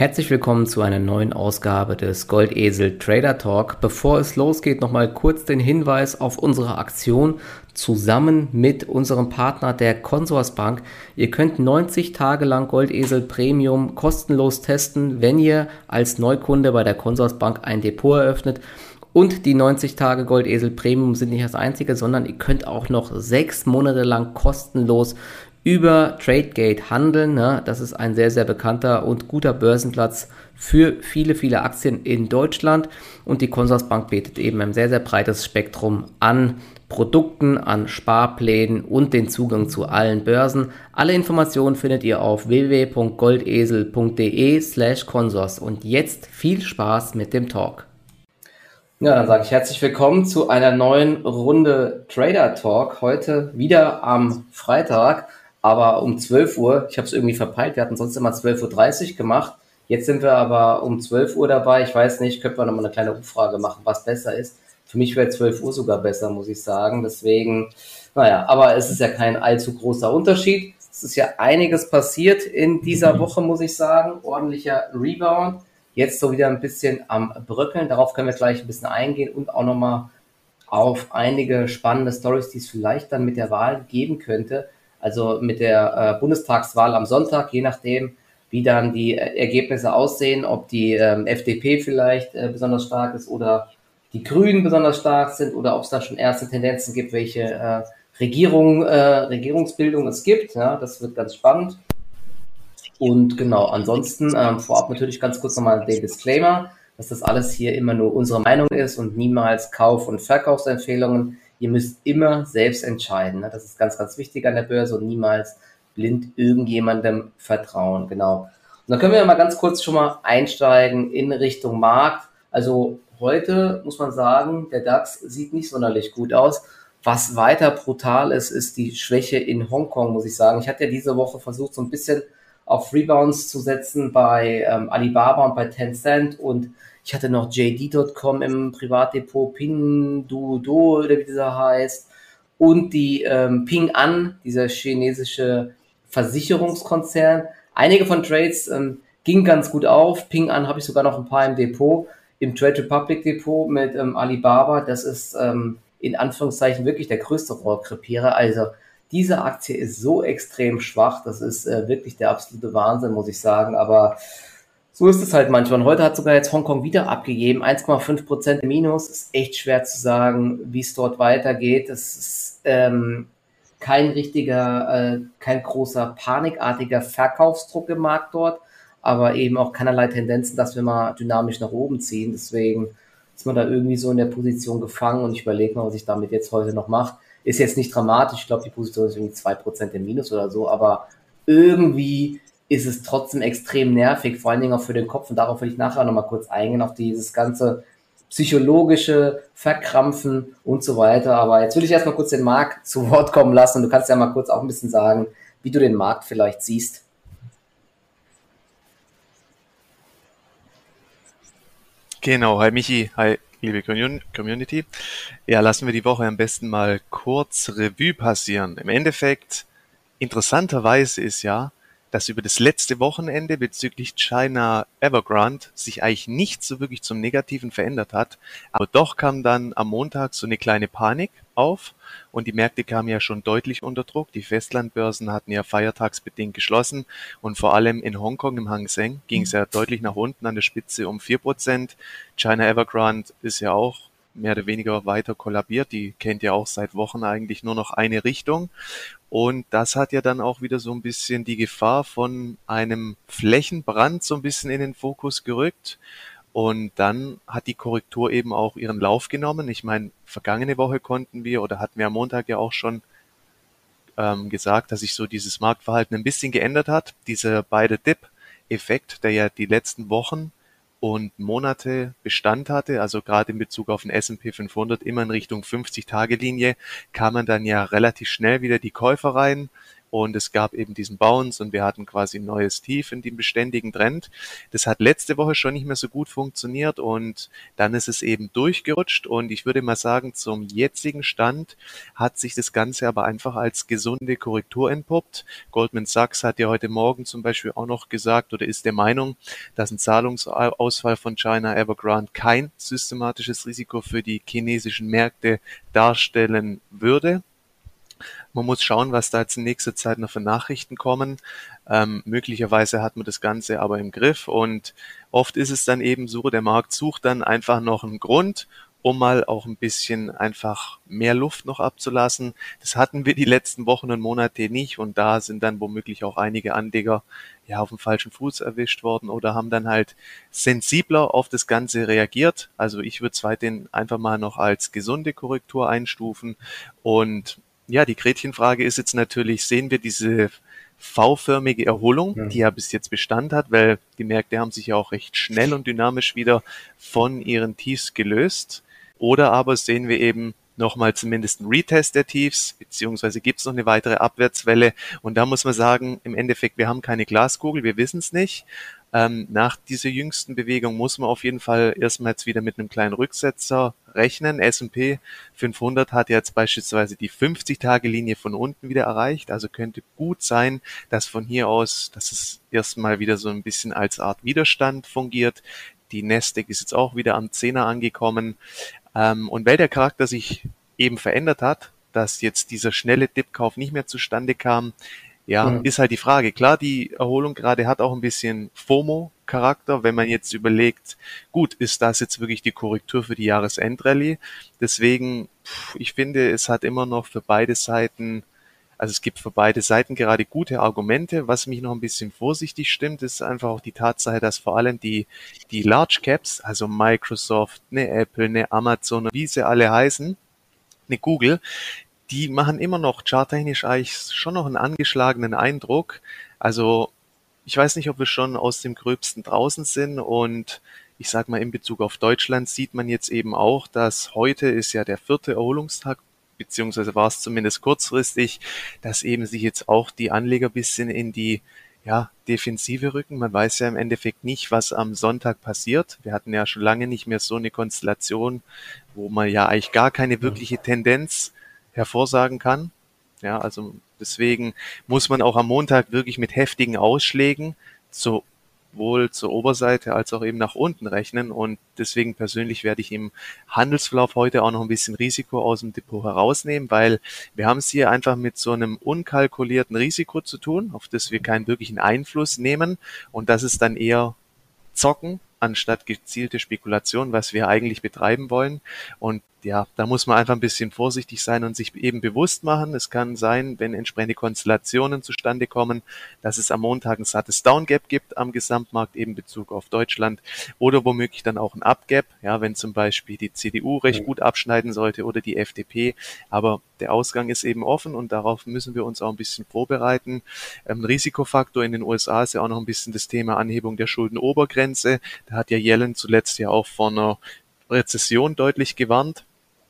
Herzlich willkommen zu einer neuen Ausgabe des Goldesel Trader Talk. Bevor es losgeht, nochmal kurz den Hinweis auf unsere Aktion zusammen mit unserem Partner der Consorsbank. Ihr könnt 90 Tage lang Goldesel Premium kostenlos testen, wenn ihr als Neukunde bei der Consorsbank ein Depot eröffnet. Und die 90 Tage Goldesel Premium sind nicht das einzige, sondern ihr könnt auch noch 6 Monate lang kostenlos über Tradegate handeln. Ne? Das ist ein sehr, sehr bekannter und guter Börsenplatz für viele, viele Aktien in Deutschland. Und die Consorsbank bietet eben ein sehr, sehr breites Spektrum an Produkten, an Sparplänen und den Zugang zu allen Börsen. Alle Informationen findet ihr auf www.goldesel.de/consors. Und jetzt viel Spaß mit dem Talk. Ja, dann sage ich herzlich willkommen zu einer neuen Runde Trader Talk. Heute wieder am Freitag, aber um 12 Uhr. Ich habe es irgendwie verpeilt. Wir hatten sonst immer 12:30 Uhr gemacht. Jetzt sind wir aber um 12 Uhr dabei. Ich weiß nicht, könnte man nochmal eine kleine Umfrage machen, was besser ist. Für mich wäre 12 Uhr sogar besser, muss ich sagen. Deswegen, naja, aber es ist ja kein allzu großer Unterschied. Es ist ja einiges passiert in dieser Woche, muss ich sagen. Ordentlicher Rebound. Jetzt so wieder ein bisschen am Bröckeln. Darauf können wir gleich ein bisschen eingehen und auch nochmal auf einige spannende Stories, die es vielleicht dann mit der Wahl geben könnte. Also mit der Bundestagswahl am Sonntag, je nachdem, wie dann die Ergebnisse aussehen, ob die FDP vielleicht besonders stark ist oder die Grünen besonders stark sind oder ob es da schon erste Tendenzen gibt, welche Regierungsbildung es gibt. Ja, das wird ganz spannend. Und genau, ansonsten vorab natürlich ganz kurz nochmal den Disclaimer, dass das alles hier immer nur unsere Meinung ist und niemals Kauf- und Verkaufsempfehlungen. Ihr müsst immer selbst entscheiden. Ne? Das ist ganz, ganz wichtig an der Börse und niemals blind irgendjemandem vertrauen. Genau. Und dann können wir mal ganz kurz schon mal einsteigen in Richtung Markt. Also heute muss man sagen, der DAX sieht nicht sonderlich gut aus. Was weiter brutal ist, ist die Schwäche in Hongkong, muss ich sagen. Ich hatte ja diese Woche versucht, so ein bisschen auf Rebounds zu setzen bei Alibaba und bei Tencent und ich hatte noch JD.com im Privatdepot, Pinduoduo oder wie dieser heißt und die Ping An, dieser chinesische Versicherungskonzern. Einige von Trades gingen ganz gut auf. Ping An habe ich sogar noch ein paar im Depot, im Trade Republic Depot mit Alibaba. Das ist in Anführungszeichen wirklich der größte Rohrkrepierer. Also diese Aktie ist so extrem schwach, das ist wirklich der absolute Wahnsinn, muss ich sagen. Aber so ist es halt manchmal. Und heute hat sogar jetzt Hongkong wieder abgegeben, 1,5% Minus. Ist echt schwer zu sagen, wie es dort weitergeht. Es ist kein großer panikartiger Verkaufsdruck im Markt dort, aber eben auch keinerlei Tendenzen, dass wir mal dynamisch nach oben ziehen. Deswegen ist man da irgendwie so in der Position gefangen und ich überlege mal, was ich damit jetzt heute noch mache. Ist jetzt nicht dramatisch, ich glaube, die Position ist irgendwie 2% im Minus oder so, aber irgendwie ist es trotzdem extrem nervig, vor allen Dingen auch für den Kopf und darauf will ich nachher nochmal kurz eingehen, auf dieses ganze psychologische Verkrampfen und so weiter, aber jetzt will ich erstmal kurz den Marc zu Wort kommen lassen und du kannst ja mal kurz auch ein bisschen sagen, wie du den Markt vielleicht siehst. Genau, hi Michi, hi liebe Community. Ja, lassen wir die Woche am besten mal kurz Revue passieren. Im Endeffekt, interessanterweise ist ja, dass über das letzte Wochenende bezüglich China Evergrande sich eigentlich nicht so wirklich zum Negativen verändert hat. Aber doch kam dann am Montag so eine kleine Panik auf und die Märkte kamen ja schon deutlich unter Druck. Die Festlandbörsen hatten ja feiertagsbedingt geschlossen und vor allem in Hongkong im Hang Seng ging es ja deutlich nach unten an der Spitze um 4%. China Evergrande ist ja auch mehr oder weniger weiter kollabiert. Die kennt ja auch seit Wochen eigentlich nur noch eine Richtung. Und das hat ja dann auch wieder so ein bisschen die Gefahr von einem Flächenbrand so ein bisschen in den Fokus gerückt. Und dann hat die Korrektur eben auch ihren Lauf genommen. Ich meine, vergangene Woche konnten wir oder hatten wir am Montag ja auch schon gesagt, dass sich so dieses Marktverhalten ein bisschen geändert hat. Dieser beide Dip-Effekt, der ja die letzten Wochen und Monate Bestand hatte, also gerade in Bezug auf den S&P 500 immer in Richtung 50-Tage-Linie, kam man dann ja relativ schnell wieder die Käufer rein und es gab eben diesen Bounce und wir hatten quasi ein neues Tief in dem beständigen Trend. Das hat letzte Woche schon nicht mehr so gut funktioniert und dann ist es eben durchgerutscht und ich würde mal sagen, zum jetzigen Stand hat sich das Ganze aber einfach als gesunde Korrektur entpuppt. Goldman Sachs hat ja heute Morgen zum Beispiel auch noch gesagt oder ist der Meinung, dass ein Zahlungsausfall von China Evergrande kein systematisches Risiko für die chinesischen Märkte darstellen würde. Man muss schauen, was da jetzt in nächster Zeit noch für Nachrichten kommen. Möglicherweise hat man das Ganze aber im Griff und oft ist es dann eben so, der Markt sucht dann einfach noch einen Grund, um mal auch ein bisschen einfach mehr Luft noch abzulassen. Das hatten wir die letzten Wochen und Monate nicht und da sind dann womöglich auch einige Anleger ja auf dem falschen Fuß erwischt worden oder haben dann halt sensibler auf das Ganze reagiert. Also ich würde es weiterhin einfach mal noch als gesunde Korrektur einstufen und ja, die Gretchenfrage ist jetzt natürlich, sehen wir diese V-förmige Erholung, die ja bis jetzt Bestand hat, weil die Märkte haben sich ja auch recht schnell und dynamisch wieder von ihren Tiefs gelöst. Oder aber sehen wir eben nochmal zumindest einen Retest der Tiefs, beziehungsweise gibt es noch eine weitere Abwärtswelle. Und da muss man sagen, im Endeffekt, wir haben keine Glaskugel, wir wissen es nicht. Nach dieser jüngsten Bewegung muss man auf jeden Fall erstmal jetzt wieder mit einem kleinen Rücksetzer rechnen. S&P 500 hat jetzt beispielsweise die 50-Tage-Linie von unten wieder erreicht. Also könnte gut sein, dass von hier aus, dass es erstmal wieder so ein bisschen als Art Widerstand fungiert. Die Nasdaq ist jetzt auch wieder am Zehner angekommen. Und weil der Charakter sich eben verändert hat, dass jetzt dieser schnelle Dip-Kauf nicht mehr zustande kam, ja, ist halt die Frage. Klar, die Erholung gerade hat auch ein bisschen FOMO-Charakter, wenn man jetzt überlegt, gut, ist das jetzt wirklich die Korrektur für die Jahresendrallye? Deswegen, ich finde, es hat immer noch für beide Seiten, also es gibt für beide Seiten gerade gute Argumente. Was mich noch ein bisschen vorsichtig stimmt, ist einfach auch die Tatsache, dass vor allem die Large Caps, also Microsoft, eine Apple, eine Amazon, wie sie alle heißen, eine Google, die machen immer noch charttechnisch eigentlich schon noch einen angeschlagenen Eindruck. Also ich weiß nicht, ob wir schon aus dem Gröbsten draußen sind und ich sag mal, in Bezug auf Deutschland sieht man jetzt eben auch, dass heute ist ja der 4. Erholungstag, beziehungsweise war es zumindest kurzfristig, dass eben sich jetzt auch die Anleger ein bisschen in die Defensive rücken. Man weiß ja im Endeffekt nicht, was am Sonntag passiert. Wir hatten ja schon lange nicht mehr so eine Konstellation, wo man ja eigentlich gar keine wirkliche Tendenz hervorsagen kann. Ja, also deswegen muss man auch am Montag wirklich mit heftigen Ausschlägen sowohl zur Oberseite als auch eben nach unten rechnen und deswegen persönlich werde ich im Handelsverlauf heute auch noch ein bisschen Risiko aus dem Depot herausnehmen, weil wir haben es hier einfach mit so einem unkalkulierten Risiko zu tun, auf das wir keinen wirklichen Einfluss nehmen und das ist dann eher Zocken anstatt gezielte Spekulation, was wir eigentlich betreiben wollen. Und ja, da muss man einfach ein bisschen vorsichtig sein und sich eben bewusst machen. Es kann sein, wenn entsprechende Konstellationen zustande kommen, dass es am Montag ein sattes Downgap gibt am Gesamtmarkt, eben in Bezug auf Deutschland, oder womöglich dann auch ein Upgap, ja, wenn zum Beispiel die CDU recht gut abschneiden sollte oder die FDP. Aber der Ausgang ist eben offen und darauf müssen wir uns auch ein bisschen vorbereiten. Ein Risikofaktor in den USA ist ja auch noch ein bisschen das Thema Anhebung der Schuldenobergrenze. Da hat ja Yellen zuletzt ja auch vor einer Rezession deutlich gewarnt.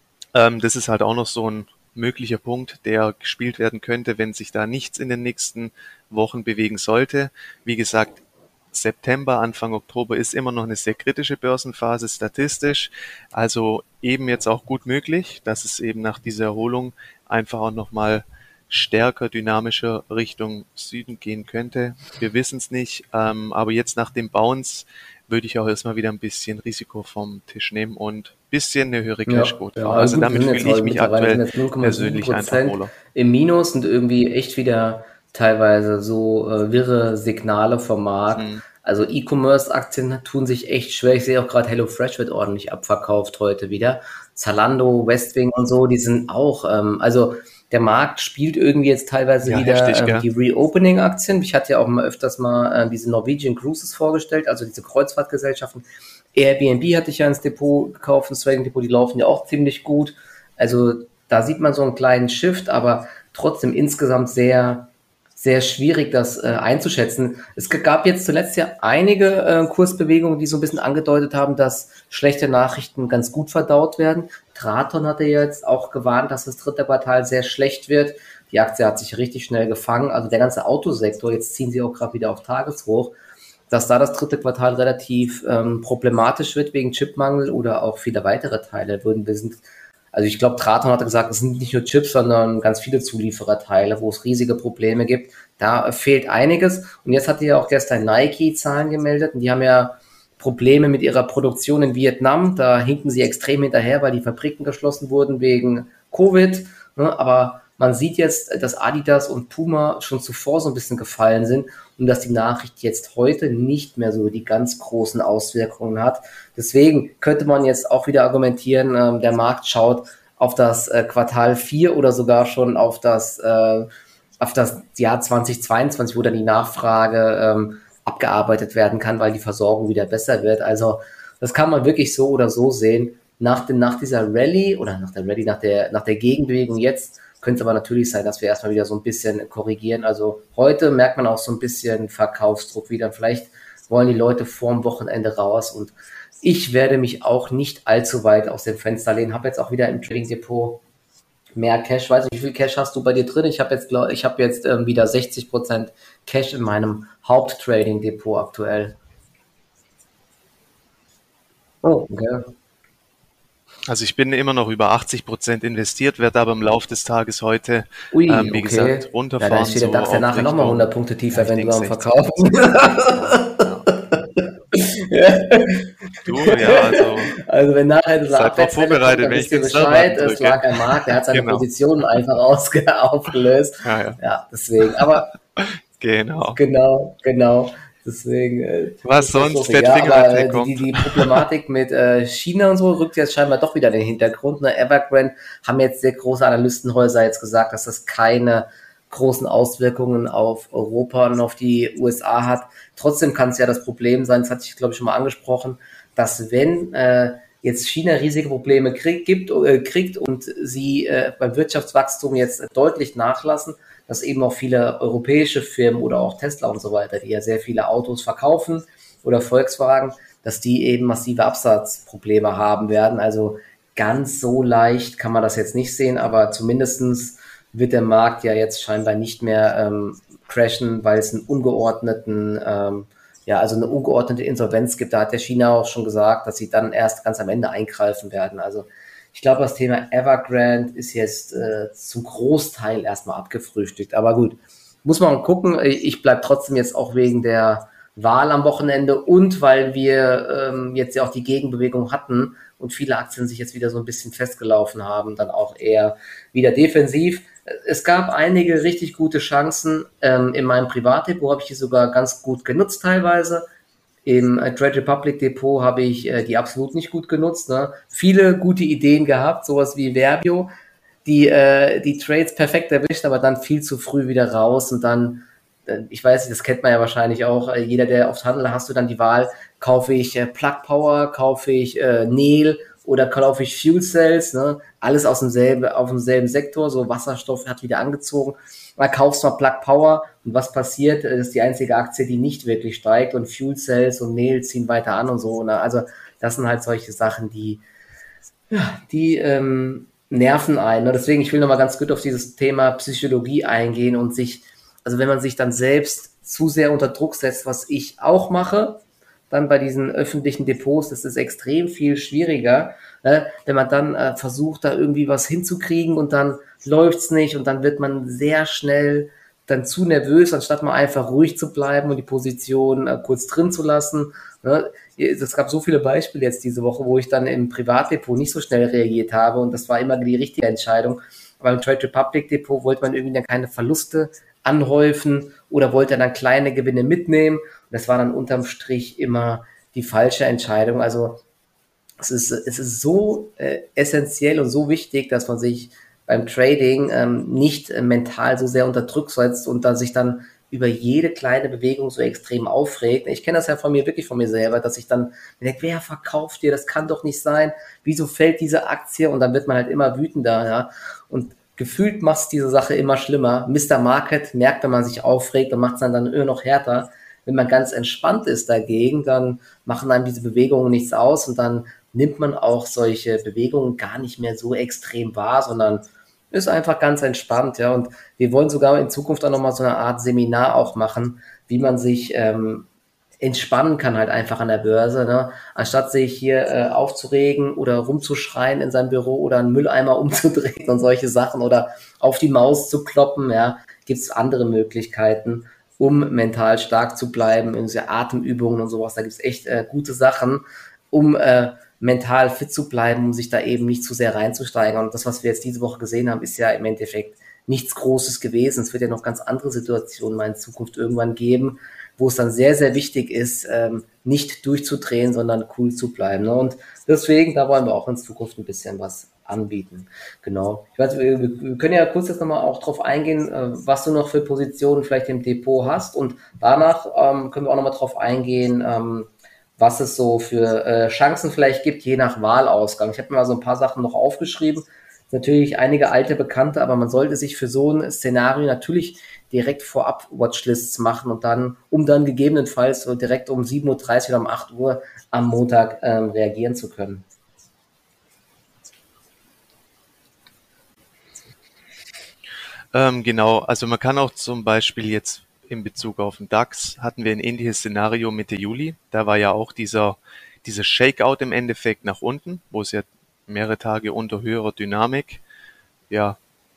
Das ist halt auch noch so ein möglicher Punkt, der gespielt werden könnte, wenn sich da nichts in den nächsten Wochen bewegen sollte. Wie gesagt, September, Anfang Oktober ist immer noch eine sehr kritische Börsenphase statistisch. Also eben jetzt auch gut möglich, dass es eben nach dieser Erholung einfach auch nochmal stärker, dynamischer Richtung Süden gehen könnte. Wir wissen es nicht, aber jetzt nach dem Bounce würde ich auch erstmal wieder ein bisschen Risiko vom Tisch nehmen und ein bisschen eine höhere Cashquote fahren. Also gut, damit fühle ich mich aktuell persönlich einfach wohler. Im Minus und irgendwie echt wieder teilweise so wirre Signale vom Markt. Also E-Commerce-Aktien tun sich echt schwer. Ich sehe auch gerade HelloFresh wird ordentlich abverkauft heute wieder. Zalando, Westwing und so, die sind auch, also der Markt spielt irgendwie jetzt teilweise wieder heftig, die Reopening-Aktien. Ich hatte ja auch mal öfters mal diese Norwegian Cruises vorgestellt, also diese Kreuzfahrtgesellschaften. Airbnb hatte ich ja ins Depot gekauft, ins Trading Depot, die laufen ja auch ziemlich gut. Also da sieht man so einen kleinen Shift, aber trotzdem insgesamt sehr, sehr schwierig, das einzuschätzen. Es gab jetzt zuletzt ja einige Kursbewegungen, die so ein bisschen angedeutet haben, dass schlechte Nachrichten ganz gut verdaut werden. Traton hatte jetzt auch gewarnt, dass das 3. Quartal sehr schlecht wird. Die Aktie hat sich richtig schnell gefangen. Also der ganze Autosektor, jetzt ziehen sie auch gerade wieder auf Tageshoch, dass da das dritte Quartal relativ problematisch wird wegen Chipmangel oder auch viele weitere Teile. Also ich glaube, Traton hatte gesagt, es sind nicht nur Chips, sondern ganz viele Zuliefererteile, wo es riesige Probleme gibt. Da fehlt einiges. Und jetzt hatte ja auch gestern Nike Zahlen gemeldet und die haben ja Probleme mit ihrer Produktion in Vietnam. Da hinken sie extrem hinterher, weil die Fabriken geschlossen wurden wegen Covid. Aber man sieht jetzt, dass Adidas und Puma schon zuvor so ein bisschen gefallen sind und dass die Nachricht jetzt heute nicht mehr so die ganz großen Auswirkungen hat. Deswegen könnte man jetzt auch wieder argumentieren, der Markt schaut auf das Quartal 4 oder sogar schon auf das Jahr 2022, wo dann die Nachfrage abgearbeitet werden kann, weil die Versorgung wieder besser wird. Also das kann man wirklich so oder so sehen. Nach dieser Rallye oder nach der Gegenbewegung jetzt könnte es aber natürlich sein, dass wir erstmal wieder so ein bisschen korrigieren. Also heute merkt man auch so ein bisschen Verkaufsdruck wieder. Vielleicht wollen die Leute vorm Wochenende raus und ich werde mich auch nicht allzu weit aus dem Fenster lehnen. Habe jetzt auch wieder im Trading Depot mehr Cash. Weiß nicht, wie viel Cash hast du bei dir drin? Ich habe jetzt wieder 60% Cash in meinem Haupt-Trading Depot aktuell. Oh, okay. Also ich bin immer noch über 80% investiert, werde aber im Laufe des Tages heute, Ui, wie okay. gesagt, Ja, da runterfahren, steht der so DAX ja auf nachher nochmal Richtung, 100 Punkte ja, tiefer, ich wenn du denke am 60. Verkaufen. Genau, ja. Du, ja, also Also wenn nachher diese seid drauf Abwärtswelle kommt, vorbereitet, dann wenn ich wisst ihr den Bescheid. Sell-Button Es drücke. lag ein Markt, der hat seine Genau, Positionen einfach aufgelöst. ja, ja, Ja, deswegen. Aber genau. genau. Deswegen Was ist das sonst? lustig. Ja, aber Fettfingerabdruck die, die, kommt. die Problematik mit China und so rückt jetzt scheinbar doch wieder in den Hintergrund. Ne? Evergrande haben jetzt sehr große Analystenhäuser jetzt gesagt, dass das keine großen Auswirkungen auf Europa und auf die USA hat. Trotzdem kann es ja das Problem sein, das hatte ich glaube ich schon mal angesprochen, dass wenn jetzt China riesige Probleme kriegt und sie beim Wirtschaftswachstum jetzt deutlich nachlassen, dass eben auch viele europäische Firmen oder auch Tesla und so weiter, die ja sehr viele Autos verkaufen oder Volkswagen, dass die eben massive Absatzprobleme haben werden. Also ganz so leicht kann man das jetzt nicht sehen, aber zumindestens wird der Markt ja jetzt scheinbar nicht mehr crashen, weil es also eine ungeordnete Insolvenz gibt. Da hat der China auch schon gesagt, dass sie dann erst ganz am Ende eingreifen werden. Also ich glaube, das Thema Evergrande ist jetzt zum Großteil erstmal abgefrühstückt. Aber gut, muss man gucken. Ich bleibe trotzdem jetzt auch wegen der Wahl am Wochenende und weil wir jetzt ja auch die Gegenbewegung hatten und viele Aktien sich jetzt wieder so ein bisschen festgelaufen haben, dann auch eher wieder defensiv. Es gab einige richtig gute Chancen. In meinem Privatdepot habe ich die sogar ganz gut genutzt teilweise. Im Trade Republic Depot habe ich die absolut nicht gut genutzt. Ne? Viele gute Ideen gehabt, sowas wie Verbio, die Trades perfekt erwischt, aber dann viel zu früh wieder raus und dann, ich weiß nicht, das kennt man ja wahrscheinlich auch, jeder, der oft handelt, hast du dann die Wahl, kaufe ich Plug Power, kaufe ich Nel oder kaufe ich Fuel Cells, ne? Alles auf demselben Sektor, so Wasserstoff hat wieder angezogen. Mal kaufst mal Plug Power und was passiert? Das ist die einzige Aktie, die nicht wirklich steigt und Fuel Cells und Nel ziehen weiter an und so. Ne? Also das sind halt solche Sachen, die nerven einen. Ne? Deswegen, ich will nochmal ganz gut auf dieses Thema Psychologie eingehen und also wenn man sich dann selbst zu sehr unter Druck setzt, was ich auch mache, dann bei diesen öffentlichen Depots, das ist extrem viel schwieriger, ne? Wenn man dann versucht, da irgendwie was hinzukriegen und dann läuft's nicht und dann wird man sehr schnell dann zu nervös, anstatt mal einfach ruhig zu bleiben und die Position kurz drin zu lassen. Ne? Es gab so viele Beispiele jetzt diese Woche, wo ich dann im Privatdepot nicht so schnell reagiert habe und das war immer die richtige Entscheidung. Aber im Trade Republic Depot wollte man irgendwie dann keine Verluste anhäufen oder wollte dann kleine Gewinne mitnehmen. Und das war dann unterm Strich immer die falsche Entscheidung. Also es ist so essentiell und so wichtig, dass man sich beim Trading nicht mental so sehr unter Druck setzt und da sich dann über jede kleine Bewegung so extrem aufregt. Ich kenne das ja wirklich von mir selber, dass ich dann denke, wer verkauft dir? Das kann doch nicht sein. Wieso fällt diese Aktie? Und dann wird man halt immer wütender. Ja? Und gefühlt macht es diese Sache immer schlimmer. Mr. Market merkt, wenn man sich aufregt und macht es dann immer noch härter. Wenn man ganz entspannt ist dagegen, dann machen einem diese Bewegungen nichts aus und dann nimmt man auch solche Bewegungen gar nicht mehr so extrem wahr, sondern Ist einfach ganz entspannt, ja. Und wir wollen sogar in Zukunft auch nochmal so eine Art Seminar auch machen, wie man sich entspannen kann halt einfach an der Börse, ne? Anstatt sich hier aufzuregen oder rumzuschreien in seinem Büro oder einen Mülleimer umzudrehen und solche Sachen oder auf die Maus zu kloppen, ja, gibt es andere Möglichkeiten, um mental stark zu bleiben, in so Atemübungen und sowas. Da gibt es echt gute Sachen, um mental fit zu bleiben, um sich da eben nicht zu sehr reinzusteigern. Und das, was wir jetzt diese Woche gesehen haben, ist ja im Endeffekt nichts Großes gewesen. Es wird ja noch ganz andere Situationen mal in Zukunft irgendwann geben, wo es dann sehr, sehr wichtig ist, nicht durchzudrehen, sondern cool zu bleiben. Ne? Und deswegen, da wollen wir auch in Zukunft ein bisschen was anbieten. Genau. Ich weiß, wir können ja kurz jetzt nochmal auch drauf eingehen, was du noch für Positionen vielleicht im Depot hast. Und danach können wir auch nochmal drauf eingehen, was es so für Chancen vielleicht gibt, je nach Wahlausgang. Ich habe mir mal so ein paar Sachen noch aufgeschrieben. Natürlich einige alte Bekannte, aber man sollte sich für so ein Szenario natürlich direkt vorab Watchlists machen und dann, um dann gegebenenfalls so direkt um 7:30 Uhr oder um 8 Uhr am Montag reagieren zu können. Genau, also man kann auch zum Beispiel jetzt in Bezug auf den DAX hatten wir ein ähnliches Szenario Mitte Juli. Da war ja auch dieser Shakeout im Endeffekt nach unten, wo es ja mehrere Tage unter höherer Dynamik, ja,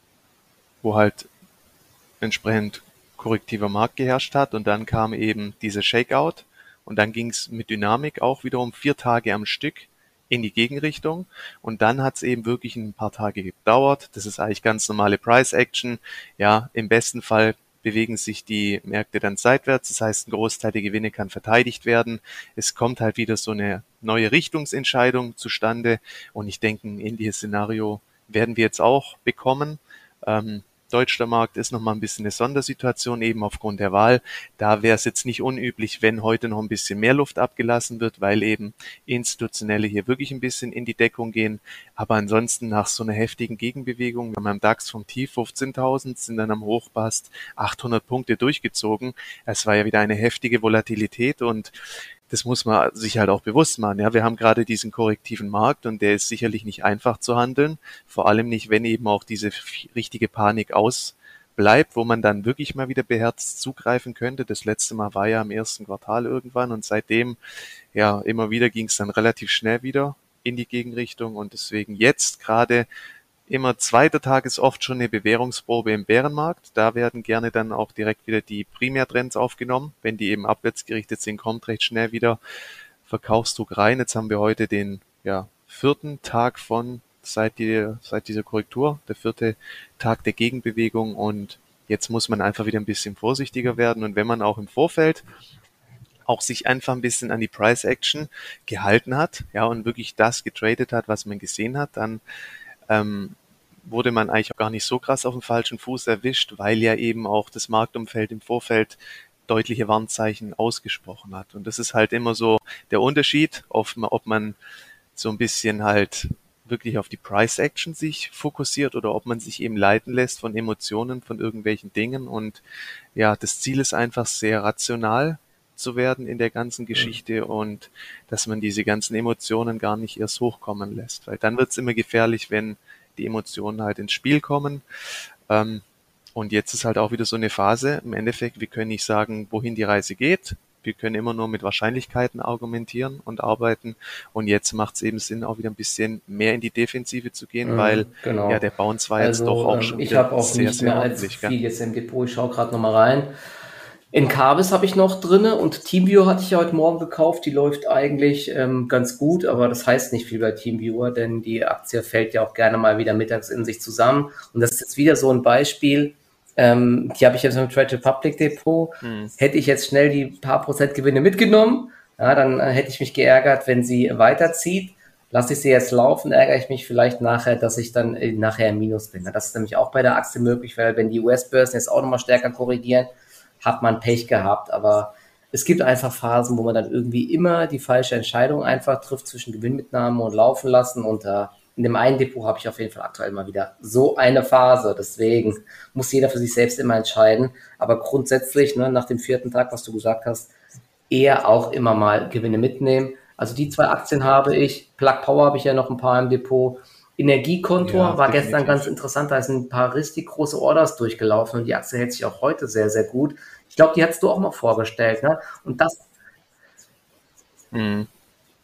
wo halt entsprechend korrektiver Markt geherrscht hat und dann kam eben dieser Shakeout und dann ging es mit Dynamik auch wiederum 4 Tage am Stück in die Gegenrichtung und dann hat es eben wirklich ein paar Tage gedauert. Das ist eigentlich ganz normale Price Action. Ja, im besten Fall bewegen sich die Märkte dann seitwärts. Das heißt, ein Großteil der Gewinne kann verteidigt werden. Es kommt halt wieder so eine neue Richtungsentscheidung zustande und ich denke, ein ähnliches Szenario werden wir jetzt auch bekommen. Deutscher Markt ist nochmal ein bisschen eine Sondersituation, eben aufgrund der Wahl. Da wäre es jetzt nicht unüblich, wenn heute noch ein bisschen mehr Luft abgelassen wird, weil eben Institutionelle hier wirklich ein bisschen in die Deckung gehen. Aber ansonsten nach so einer heftigen Gegenbewegung, wir haben am DAX vom Tief 15.000, sind dann am Hochpast 800 Punkte durchgezogen. Es war ja wieder eine heftige Volatilität und das muss man sich halt auch bewusst machen. Ja, wir haben gerade diesen korrektiven Markt und der ist sicherlich nicht einfach zu handeln. Vor allem nicht, wenn eben auch diese richtige Panik ausbleibt, wo man dann wirklich mal wieder beherzt zugreifen könnte. Das letzte Mal war ja im ersten Quartal irgendwann und seitdem, ja, immer wieder ging es dann relativ schnell wieder in die Gegenrichtung und deswegen jetzt gerade immer zweiter Tag ist oft schon eine Bewährungsprobe im Bärenmarkt. Da werden gerne dann auch direkt wieder die Primärtrends aufgenommen. Wenn die eben abwärts gerichtet sind, kommt recht schnell wieder Verkaufsdruck rein. Jetzt haben wir heute den vierten Tag seit dieser Korrektur, der vierte Tag der Gegenbewegung und jetzt muss man einfach wieder ein bisschen vorsichtiger werden und wenn man auch im Vorfeld auch sich einfach ein bisschen an die Price Action gehalten hat, ja, und wirklich das getradet hat, was man gesehen hat, dann wurde man eigentlich auch gar nicht so krass auf dem falschen Fuß erwischt, weil ja eben auch das Marktumfeld im Vorfeld deutliche Warnzeichen ausgesprochen hat. Und das ist halt immer so der Unterschied, ob man so ein bisschen halt wirklich auf die Price Action sich fokussiert oder ob man sich eben leiten lässt von Emotionen, von irgendwelchen Dingen. Und ja, das Ziel ist einfach sehr rational zu werden in der ganzen Geschichte und dass man diese ganzen Emotionen gar nicht erst hochkommen lässt. Weil dann wird es immer gefährlich, wenn die Emotionen halt ins Spiel kommen. Und jetzt ist halt auch wieder so eine Phase. Im Endeffekt, wir können nicht sagen, wohin die Reise geht. Wir können immer nur mit Wahrscheinlichkeiten argumentieren und arbeiten. Und jetzt macht es eben Sinn, auch wieder ein bisschen mehr in die Defensive zu gehen, weil ja der Bounce war jetzt doch auch schon ich habe wieder auch sehr, nicht sehr mehr allzu ordentlich. Gell? viel jetzt im Depot. Ich schaue gerade nochmal rein. Encarvis habe ich noch drinne und TeamViewer hatte ich ja heute Morgen gekauft. Die läuft eigentlich ganz gut, aber das heißt nicht viel bei TeamViewer, denn die Aktie fällt ja auch gerne mal wieder mittags in sich zusammen. Und das ist jetzt wieder so ein Beispiel. Die habe ich jetzt im Trade Republic Depot. Hätte ich jetzt schnell die paar Prozent Gewinne mitgenommen, ja, dann hätte ich mich geärgert, wenn sie weiterzieht. Lasse ich sie jetzt laufen, ärgere ich mich vielleicht nachher, dass ich dann nachher im Minus bin. Das ist nämlich auch bei der Aktie möglich, weil wenn die US-Börsen jetzt auch nochmal stärker korrigieren, hat man Pech gehabt, aber es gibt einfach Phasen, wo man dann irgendwie immer die falsche Entscheidung einfach trifft zwischen Gewinnmitnahme und Laufen lassen und in dem einen Depot habe ich auf jeden Fall aktuell mal wieder so eine Phase, deswegen muss jeder für sich selbst immer entscheiden, aber grundsätzlich, ne, nach dem vierten Tag, was du gesagt hast, eher auch immer mal Gewinne mitnehmen. Also die zwei Aktien habe ich, Plug Power habe ich ja noch ein paar im Depot Energiekontor Ja, war gestern ganz definitiv. interessant, da sind ein paar richtig große Orders durchgelaufen und die Aktie hält sich auch heute sehr, sehr gut. Ich glaube, die hattest du auch mal vorgestellt, ne? Und das, Mhm.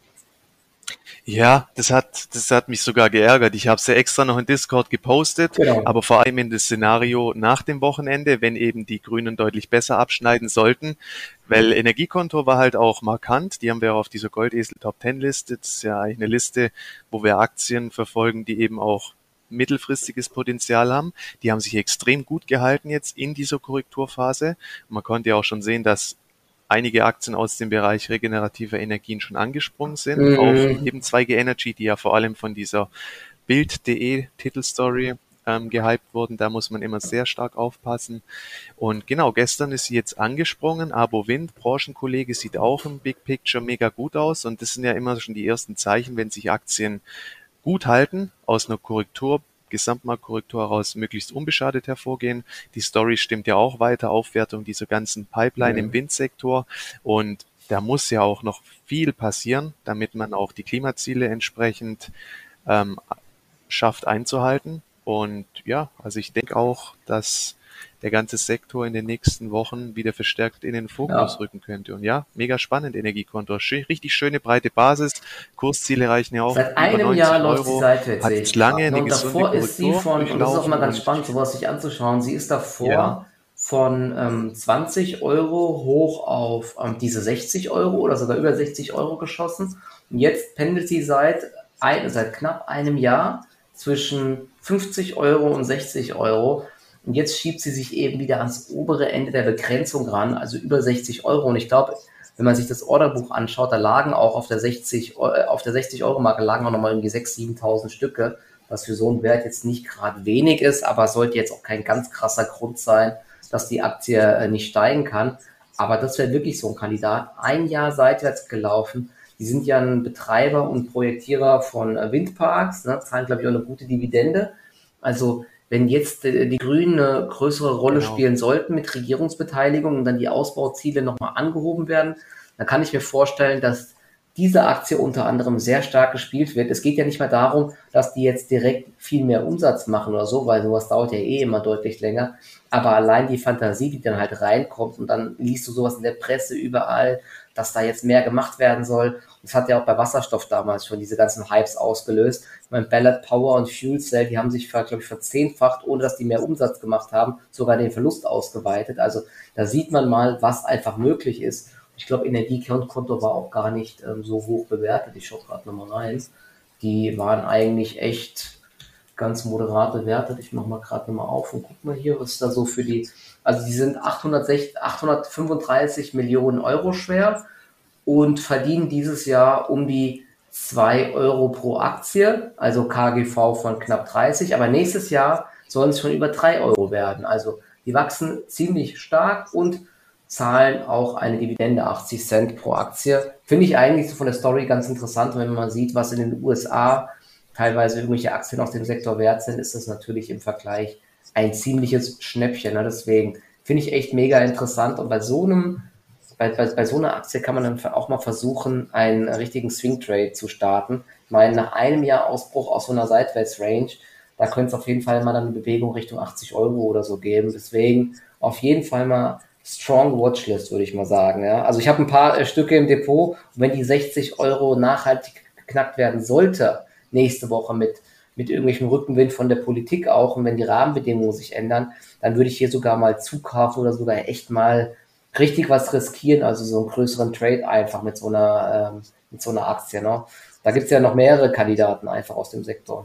Ja, das hat mich sogar geärgert. Ich habe es ja extra noch in Discord gepostet, genau. aber vor allem in das Szenario nach dem Wochenende, wenn eben die Grünen deutlich besser abschneiden sollten, weil Energiekonto war halt auch markant. Die haben wir auch auf dieser Goldesel Top 10 Liste. Das ist ja eigentlich eine Liste, wo wir Aktien verfolgen, die eben auch mittelfristiges Potenzial haben. Die haben sich extrem gut gehalten jetzt in dieser Korrekturphase. Und man konnte ja auch schon sehen, dass einige Aktien aus dem Bereich regenerativer Energien schon angesprungen sind. Auch Mm, eben 2G Energy, die ja vor allem von dieser Bild.de Titelstory gehypt wurden. Da muss man immer sehr stark aufpassen. Und genau, gestern ist sie jetzt angesprungen. Abo Wind, Branchenkollege, sieht auch im Big Picture mega gut aus. Und das sind ja immer schon die ersten Zeichen, wenn sich Aktien gut halten, aus einer Korrektur, Gesamtmarktkorrektur heraus möglichst unbeschadet hervorgehen. Die Story stimmt ja auch weiter, Aufwertung dieser ganzen Pipeline im mm. Windsektor. Und da muss ja auch noch viel passieren, damit man auch die Klimaziele entsprechend ähm, schafft einzuhalten. Und ja, also ich denke auch, dass der ganze Sektor in den nächsten Wochen wieder verstärkt in den Fokus Ja. rücken könnte. Und ja, mega spannend, Energiekonto. Richtig schöne breite Basis. Kursziele reichen ja auch Seit über einem Jahr 90 läuft sie Euro. seitwärts, Hat sehe jetzt ich gerade. lange Ne? eine Und gesunde davor ist sie Korrektur von, und das ist auch mal durchlaufen ganz und spannend, sowas sich anzuschauen, sie ist ja, davor von 20 Euro hoch auf diese 60 Euro oder sogar über 60 Euro geschossen. Und jetzt pendelt sie seit knapp einem Jahr zwischen 50 Euro und 60 Euro. Und jetzt schiebt sie sich eben wieder ans obere Ende der Begrenzung ran, also über 60 Euro. Und ich glaube, wenn man sich das Orderbuch anschaut, da lagen auch auf der 60-Euro-Marke lagen auch nochmal irgendwie 6.000, 7.000 Stücke, was für so einen Wert jetzt nicht gerade wenig ist, aber sollte jetzt auch kein ganz krasser Grund sein, dass die Aktie nicht steigen kann. Aber das wäre wirklich so ein Kandidat. Ein Jahr seitwärts gelaufen. Die sind ja ein Betreiber und Projektierer von Windparks, ne, zahlen, glaube ich, auch eine gute Dividende. Also wenn jetzt die Grünen eine größere Rolle genau. spielen sollten mit Regierungsbeteiligung und dann die Ausbauziele nochmal angehoben werden, dann kann ich mir vorstellen, dass diese Aktie unter anderem sehr stark gespielt wird. Es geht ja nicht mehr darum, dass die jetzt direkt viel mehr Umsatz machen oder so, weil sowas dauert ja eh immer deutlich länger. Aber allein die Fantasie, die dann halt reinkommt und dann liest du sowas in der Presse überall, dass da jetzt mehr gemacht werden soll. Das hat ja auch bei Wasserstoff damals schon diese ganzen Hypes ausgelöst. Ich meine, Ballard Power und Fuel Cell, die haben sich, glaube ich, verzehnfacht, ohne dass die mehr Umsatz gemacht haben, sogar den Verlust ausgeweitet. Also da sieht man mal, was einfach möglich ist. Ich glaube, Energiekonto war auch gar nicht so hoch bewertet. Ich schaue gerade nochmal rein. Die waren eigentlich echt ganz moderat bewertet. Ich mache mal gerade nochmal auf und guck mal hier, was da so für die. Also die sind 835 Millionen Euro schwer und verdienen dieses Jahr um die 2 Euro pro Aktie, also KGV von knapp 30. Aber nächstes Jahr sollen es schon über 3 Euro werden. Also die wachsen ziemlich stark und zahlen auch eine Dividende, 80 Cent pro Aktie. Finde ich eigentlich so von der Story ganz interessant, wenn man sieht, was in den USA teilweise irgendwelche Aktien aus dem Sektor wert sind, ist das natürlich im Vergleich ein ziemliches Schnäppchen. Ne? Deswegen finde ich echt mega interessant. Und bei so einer Aktie kann man dann auch mal versuchen, einen richtigen Swing Trade zu starten. Ich meine, nach einem Jahr Ausbruch aus so einer Seitwärts-Range, da könnte es auf jeden Fall mal dann eine Bewegung Richtung 80 Euro oder so geben. Deswegen auf jeden Fall mal Strong Watchlist, würde ich mal sagen. Ja? Also ich habe ein paar Stücke im Depot und wenn die 60 Euro nachhaltig geknackt werden sollte, nächste Woche mit irgendwelchem Rückenwind von der Politik auch und wenn die Rahmenbedingungen sich ändern, dann würde ich hier sogar mal zukaufen oder sogar echt mal richtig was riskieren, also so einen größeren Trade einfach mit so einer Aktie. Ne? Da gibt es ja noch mehrere Kandidaten einfach aus dem Sektor.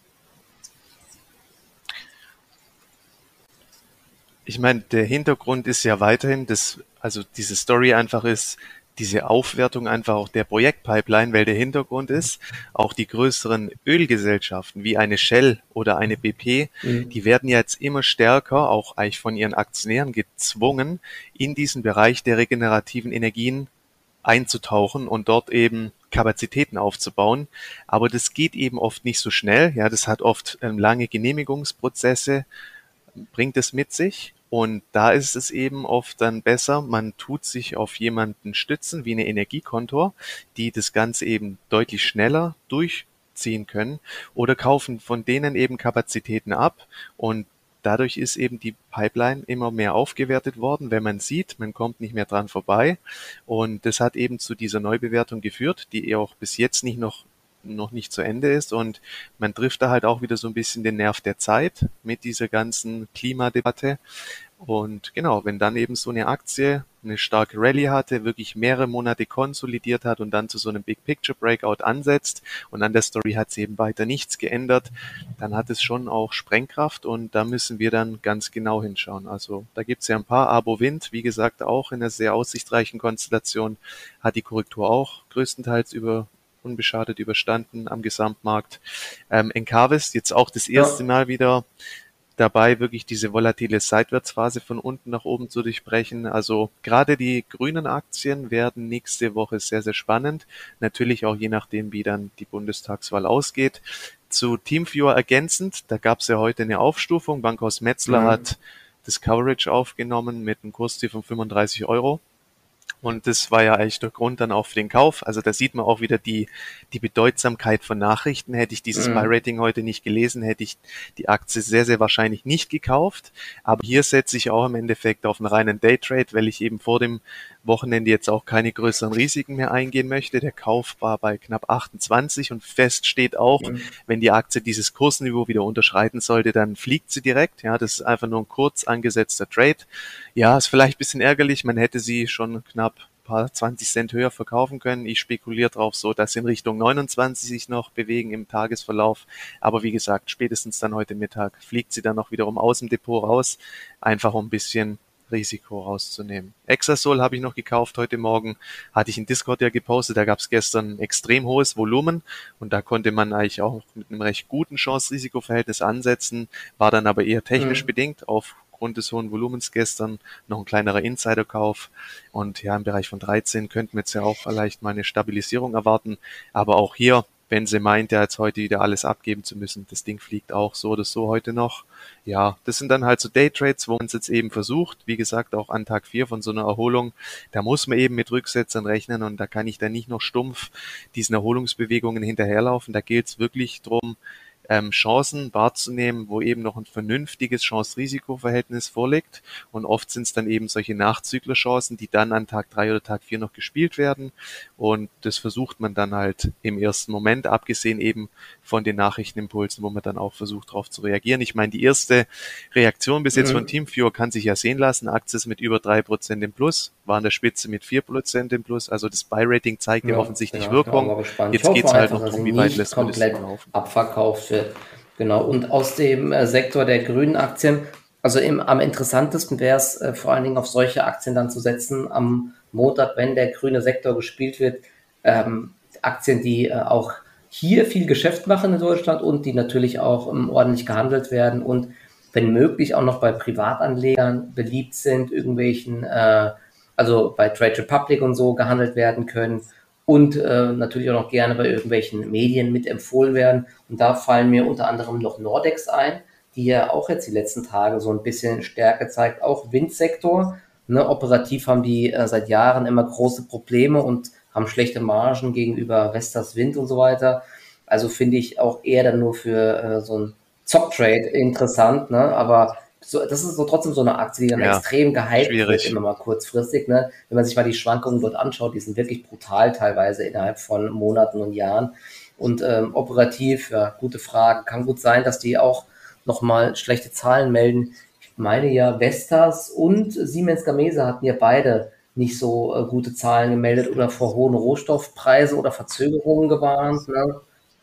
Ich meine, der Hintergrund ist ja weiterhin, dass also diese Story einfach ist, diese Aufwertung einfach auch der Projektpipeline, weil der Hintergrund ist, auch die größeren Ölgesellschaften wie eine Shell oder eine BP, Mhm. die werden ja jetzt immer stärker, auch eigentlich von ihren Aktionären gezwungen, in diesen Bereich der regenerativen Energien einzutauchen und dort eben Kapazitäten aufzubauen. Aber das geht eben oft nicht so schnell. Ja, das hat oft lange Genehmigungsprozesse, bringt es mit sich. Und da ist es eben oft dann besser, man tut sich auf jemanden stützen, wie eine Energiekontor, die das Ganze eben deutlich schneller ziehen können oder kaufen von denen eben Kapazitäten ab und dadurch ist eben die Pipeline immer mehr aufgewertet worden, wenn man sieht, man kommt nicht mehr dran vorbei. Und das hat eben zu dieser Neubewertung geführt, die auch bis jetzt noch nicht zu Ende ist. Und man trifft da halt auch wieder so ein bisschen den Nerv der Zeit mit dieser ganzen Klimadebatte. Und genau, wenn dann eben so eine Aktie eine starke Rallye hatte, wirklich mehrere Monate konsolidiert hat und dann zu so einem Big Picture Breakout ansetzt und an der Story hat sich eben weiter nichts geändert, dann hat es schon auch Sprengkraft und da müssen wir dann ganz genau hinschauen. Also da gibt's ja ein paar. Abo Wind, wie gesagt, auch in einer sehr aussichtsreichen Konstellation, hat die Korrektur auch größtenteils unbeschadet überstanden am Gesamtmarkt. Encarvis jetzt auch das erste Ja. Mal wieder dabei, wirklich diese volatile Seitwärtsphase von unten nach oben zu durchbrechen. Also gerade die grünen Aktien werden nächste Woche sehr, sehr spannend. Natürlich auch je nachdem, wie dann die Bundestagswahl ausgeht. Zu Teamviewer ergänzend, da gab es ja heute eine Aufstufung. Bankhaus Metzler Mhm. hat das Coverage aufgenommen mit einem Kursziel von 35 Euro. Und das war ja eigentlich der Grund dann auch für den Kauf. Also da sieht man auch wieder die Bedeutsamkeit von Nachrichten. Hätte ich dieses Mhm. Buy-Rating heute nicht gelesen, hätte ich die Aktie sehr, sehr wahrscheinlich nicht gekauft. Aber hier setze ich auch im Endeffekt auf einen reinen Daytrade, weil ich eben vor dem Wochenende jetzt auch keine größeren Risiken mehr eingehen möchte. Der Kauf war bei knapp 28 und fest steht auch, Mhm. wenn die Aktie dieses Kursniveau wieder unterschreiten sollte, dann fliegt sie direkt. Ja, das ist einfach nur ein kurz angesetzter Trade. Ja, ist vielleicht ein bisschen ärgerlich. Man hätte sie schon knapp ein paar 20 Cent höher verkaufen können. Ich spekuliere drauf so, dass sie in Richtung 29 sich noch bewegen im Tagesverlauf. Aber wie gesagt, spätestens dann heute Mittag fliegt sie dann noch wiederum aus dem Depot raus, einfach um ein bisschen Risiko rauszunehmen. Exasol habe ich noch gekauft heute Morgen, hatte ich in Discord ja gepostet, da gab es gestern ein extrem hohes Volumen und da konnte man eigentlich auch mit einem recht guten Chance-Risiko-Verhältnis ansetzen, war dann aber eher technisch Mhm. bedingt aufgrund des hohen Volumens gestern noch ein kleinerer Insiderkauf und ja, im Bereich von 13 könnten wir jetzt ja auch vielleicht mal eine Stabilisierung erwarten, aber auch hier, wenn sie meint, ja jetzt heute wieder alles abgeben zu müssen, das Ding fliegt auch so oder so heute noch. Ja, das sind dann halt so Daytrades, wo man es jetzt eben versucht. Wie gesagt, auch an Tag 4 von so einer Erholung, da muss man eben mit Rücksetzern rechnen und da kann ich dann nicht noch stumpf diesen Erholungsbewegungen hinterherlaufen. Da gilt es wirklich drum, Chancen wahrzunehmen, wo eben noch ein vernünftiges Chance-Risiko-Verhältnis vorliegt. Und oft sind es dann eben solche Nachzüglerchancen, die dann an Tag 3 oder Tag 4 noch gespielt werden. Und das versucht man dann halt im ersten Moment, abgesehen eben von den Nachrichtenimpulsen, wo man dann auch versucht, darauf zu reagieren. Ich meine, die erste Reaktion bis jetzt von Mhm. Teamviewer kann sich ja sehen lassen. Aktie ist mit über 3% im Plus, war an der Spitze mit 4% im Plus. Also das Buy-Rating zeigt ja Ja, offensichtlich ja, ich bin auch Wirkung. mal gespannt. Ich Jetzt hoffe geht's halt einfach, noch dass sie drum, wie weit nicht lässt man das so komplett laufen. abverkauft wird. Genau. Und aus dem Sektor der grünen Aktien, also am interessantesten wäre es, vor allen Dingen auf solche Aktien dann zu setzen am Montag, wenn der grüne Sektor gespielt wird. Aktien, die auch hier viel Geschäft machen in Deutschland und die natürlich auch ordentlich gehandelt werden und wenn möglich auch noch bei Privatanlegern beliebt sind, irgendwelchen also bei Trade Republic und so gehandelt werden können und natürlich auch noch gerne bei irgendwelchen Medien mit empfohlen werden. Und da fallen mir unter anderem noch Nordex ein, die ja auch jetzt die letzten Tage so ein bisschen Stärke zeigt, auch Windsektor. Ne, operativ haben die seit Jahren immer große Probleme und haben schlechte Margen gegenüber Vestas Wind und so weiter. Also finde ich auch eher dann nur für so ein Zock-Trade interessant, ne? Aber so, das ist so trotzdem so eine Aktie, die dann Ja, extrem gehypt wird, schwierig. immer mal kurzfristig. Ne? Wenn man sich mal die Schwankungen dort anschaut, die sind wirklich brutal teilweise innerhalb von Monaten und Jahren. Und operativ, ja, gute Frage. Kann gut sein, dass die auch nochmal schlechte Zahlen melden. Ich meine ja, Vestas und Siemens Gamesa hatten ja beide nicht so gute Zahlen gemeldet oder vor hohen Rohstoffpreise oder Verzögerungen gewarnt. Ne?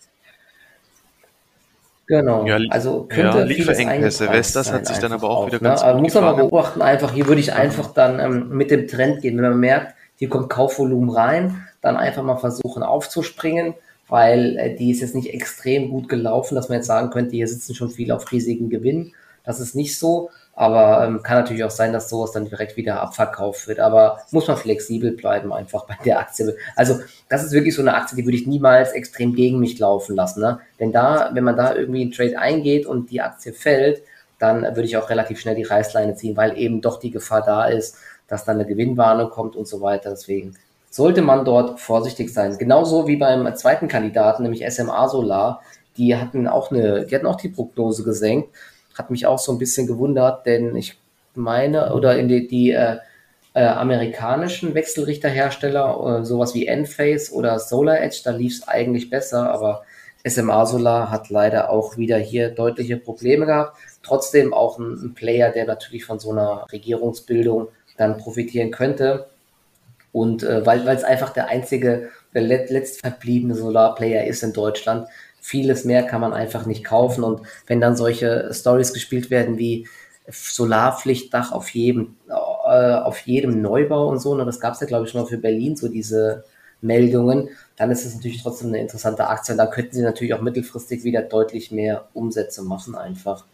Ja, Genau, also ja, könnte vieles Lieferengpässe. eingepreist Vestas hat sein, sich dann einfach aber auch auch. wieder Ne? ganz Aber gut muss man mal gefangen. beobachten, einfach, hier würde ich Ähm, einfach dann mit dem Trend gehen. Wenn man merkt, hier kommt Kaufvolumen rein, dann einfach mal versuchen aufzuspringen, weil die ist jetzt nicht extrem gut gelaufen, dass man jetzt sagen könnte, hier sitzen schon viele auf riesigen Gewinn. Das ist nicht so, aber kann natürlich auch sein, dass sowas dann direkt wieder abverkauft wird. Aber muss man flexibel bleiben einfach bei der Aktie. Also das ist wirklich so eine Aktie, die würde ich niemals extrem gegen mich laufen lassen. Ne? Wenn man da irgendwie einen Trade eingeht und die Aktie fällt, dann würde ich auch relativ schnell die Reißleine ziehen, weil eben doch die Gefahr da ist, dass dann eine Gewinnwarnung kommt und so weiter. Deswegen sollte man dort vorsichtig sein. Genauso wie beim zweiten Kandidaten, nämlich SMA Solar. Die hatten auch die Prognose gesenkt. Hat mich auch so ein bisschen gewundert, denn ich meine, oder in die amerikanischen Wechselrichterhersteller, sowas wie Enphase oder SolarEdge, da lief es eigentlich besser, aber SMA Solar hat leider auch wieder hier deutliche Probleme gehabt. Trotzdem auch ein Player, der natürlich von so einer Regierungsbildung dann profitieren könnte. Und weil es einfach der letztverbliebene Solarplayer ist in Deutschland, vieles mehr kann man einfach nicht kaufen. Und wenn dann solche Stories gespielt werden wie Solarpflichtdach auf jedem Neubau und so, ne, das gab es ja, glaube ich, schon mal für Berlin, so diese Meldungen, dann ist es natürlich trotzdem eine interessante Aktie. Da könnten sie natürlich auch mittelfristig wieder deutlich mehr Umsätze machen einfach.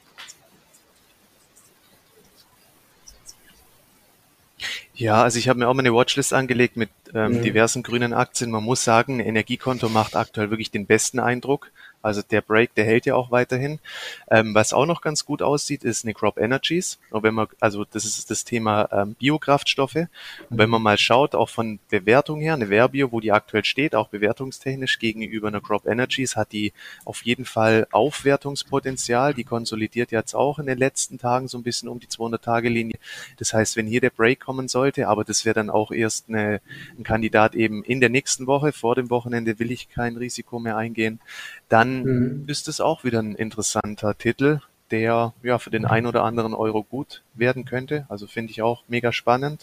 Ja, also ich habe mir auch mal eine Watchlist angelegt mit diversen grünen Aktien. Man muss sagen, ein Energiekonto macht aktuell wirklich den besten Eindruck. Also der Break, der hält ja auch weiterhin. Was auch noch ganz gut aussieht, ist eine Crop Energies. Und wenn man, also das ist das Thema Biokraftstoffe. Und wenn man mal schaut, auch von Bewertung her, eine Verbio, wo die aktuell steht, auch bewertungstechnisch gegenüber einer Crop Energies, hat die auf jeden Fall Aufwertungspotenzial. Die konsolidiert jetzt auch in den letzten Tagen so ein bisschen um die 200-Tage-Linie. Das heißt, wenn hier der Break kommen sollte, aber das wäre dann auch erst ein Kandidat eben in der nächsten Woche, vor dem Wochenende will ich kein Risiko mehr eingehen, dann Mhm. ist es auch wieder ein interessanter Titel, der ja für den ein oder anderen Euro gut werden könnte. Also finde ich auch mega spannend.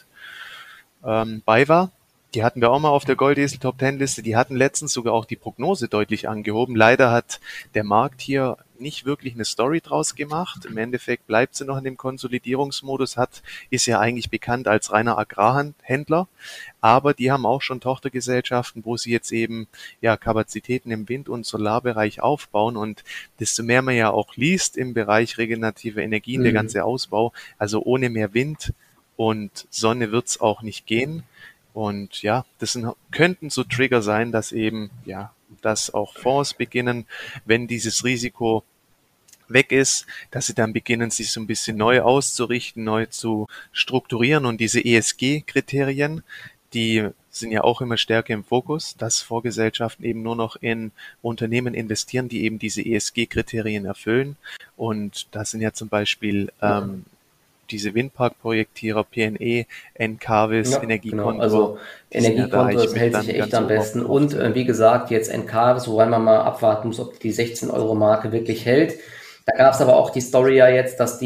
BayWa, die hatten wir auch mal auf der Goldesel Top 10 Liste. Die hatten letztens sogar auch die Prognose deutlich angehoben. Leider hat der Markt hier nicht wirklich eine Story draus gemacht. Im Endeffekt bleibt sie noch in dem Konsolidierungsmodus, ist ja eigentlich bekannt als reiner Agrarhändler. Aber die haben auch schon Tochtergesellschaften, wo sie jetzt eben ja Kapazitäten im Wind- und Solarbereich aufbauen. Und desto mehr man ja auch liest im Bereich regenerative Energien, der Mhm. ganze Ausbau, also ohne mehr Wind und Sonne wird's auch nicht gehen. Und ja, könnten so Trigger sein, dass eben, ja, dass auch Fonds beginnen, wenn dieses Risiko weg ist, dass sie dann beginnen, sich so ein bisschen neu auszurichten, neu zu strukturieren. Und diese ESG-Kriterien, die sind ja auch immer stärker im Fokus, dass Fondsgesellschaften eben nur noch in Unternehmen investieren, die eben diese ESG-Kriterien erfüllen. Und das sind ja zum Beispiel Ja. diese Windparkprojektierer, PNE, Encavis, Ja, genau. Energiekontor, Also die sind ja da Energiekonto, eigentlich das mit hält sich dann echt ganz am oben auf besten. dem Und Auftritt. wie gesagt, jetzt NK, wobei man mal abwarten muss, ob die 16-Euro-Marke wirklich hält. Da gab es aber auch die Story ja jetzt, dass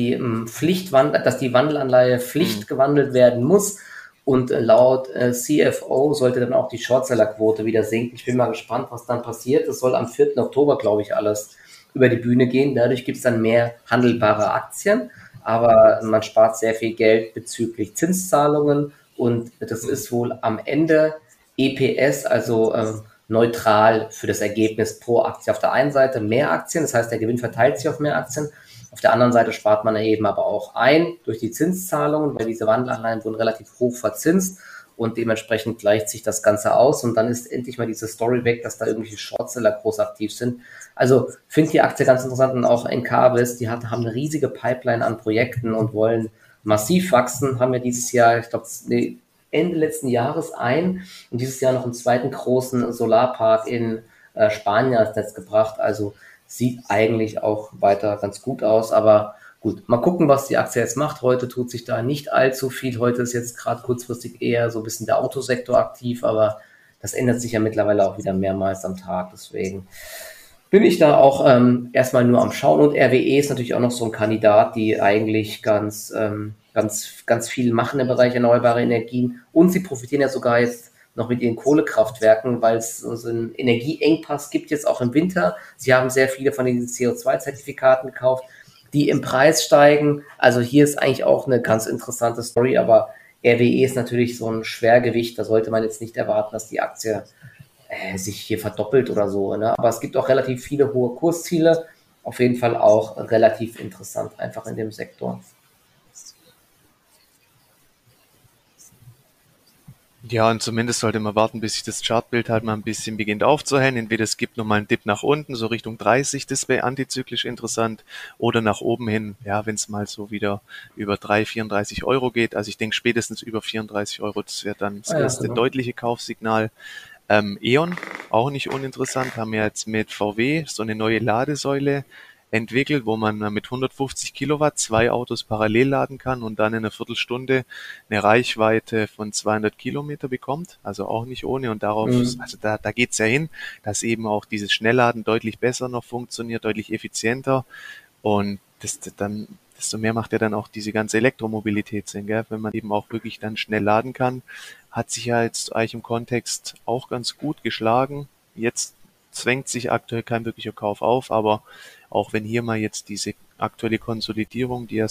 dass die Wandelanleihe Hm. Pflicht gewandelt werden muss. Und laut CFO sollte dann auch die Shortseller-Quote wieder sinken. Ich bin mal gespannt, was dann passiert. Das soll am 4. Oktober, glaube ich, alles über die Bühne gehen. Dadurch gibt es dann mehr handelbare Aktien, aber man spart sehr viel Geld bezüglich Zinszahlungen und das ist wohl am Ende EPS, also neutral für das Ergebnis pro Aktie. Auf der einen Seite mehr Aktien, das heißt, der Gewinn verteilt sich auf mehr Aktien. Auf der anderen Seite spart man eben aber auch ein durch die Zinszahlungen, weil diese Wandelanleihen wurden relativ hoch verzinst und dementsprechend gleicht sich das Ganze aus und dann ist endlich mal diese Story weg, dass da irgendwelche Shortseller groß aktiv sind. Also finde die Aktie ganz interessant und auch Encarvis, haben eine riesige Pipeline an Projekten und wollen massiv wachsen, haben ja dieses Jahr, ich glaube, Ende letzten Jahres und dieses Jahr noch einen zweiten großen Solarpark in Spanien ans Netz gebracht. Also sieht eigentlich auch weiter ganz gut aus, aber gut, mal gucken, was die Aktie jetzt macht. Heute tut sich da nicht allzu viel. Heute ist jetzt gerade kurzfristig eher so ein bisschen der Autosektor aktiv, aber das ändert sich ja mittlerweile auch wieder mehrmals am Tag. Deswegen bin ich da auch erstmal nur am Schauen. Und RWE ist natürlich auch noch so ein Kandidat, die eigentlich ganz viel machen im Bereich erneuerbare Energien. Und sie profitieren ja sogar jetzt noch mit ihren Kohlekraftwerken, weil es so einen Energieengpass gibt jetzt auch im Winter. Sie haben sehr viele von diesen CO2-Zertifikaten gekauft, die im Preis steigen. Also hier ist eigentlich auch eine ganz interessante Story, aber RWE ist natürlich so ein Schwergewicht. Da sollte man jetzt nicht erwarten, dass die Aktie sich hier verdoppelt oder so. Ne? Aber es gibt auch relativ viele hohe Kursziele. Auf jeden Fall auch relativ interessant einfach in dem Sektor. Ja, und zumindest sollte man warten, bis sich das Chartbild halt mal ein bisschen beginnt aufzuhellen. Entweder es gibt nochmal einen Dip nach unten, so Richtung 30, das wäre antizyklisch interessant, oder nach oben hin, ja, wenn es mal so wieder über 34 Euro geht. Also ich denke spätestens über 34 Euro, das wäre dann das Ah ja, erste genau. deutliche Kaufsignal. E.ON, auch nicht uninteressant, haben ja jetzt mit VW so eine neue Ladesäule entwickelt, wo man mit 150 Kilowatt 2 Autos parallel laden kann und dann in einer Viertelstunde eine Reichweite von 200 Kilometer bekommt, also auch nicht ohne. Und darauf, Mhm. also da geht's ja hin, dass eben auch dieses Schnellladen deutlich besser noch funktioniert, deutlich effizienter. Und dann, desto mehr macht ja dann auch diese ganze Elektromobilität Sinn, gell? Wenn man eben auch wirklich dann schnell laden kann, hat sich ja jetzt eigentlich im Kontext auch ganz gut geschlagen. Jetzt zwängt sich aktuell kein wirklicher Kauf auf, aber auch wenn hier mal jetzt diese aktuelle Konsolidierung, die ja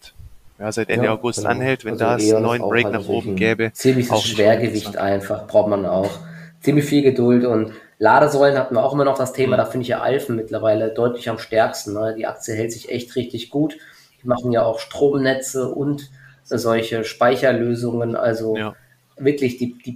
seit Ende Ja, August genau. anhält, wenn Also da es einen E.ON ist neuen auch Break halt nach natürlich oben ein gäbe, ziemliches auch nicht Schwergewicht uninteressant. einfach, braucht man auch. Ziemlich viel Geduld und Ladesäulen hatten wir auch immer noch das Thema, Hm, da finde ich ja Alfen mittlerweile deutlich am stärksten. Ne? Die Aktie hält sich echt richtig gut. Die machen ja auch Stromnetze und solche Speicherlösungen, also ja. wirklich,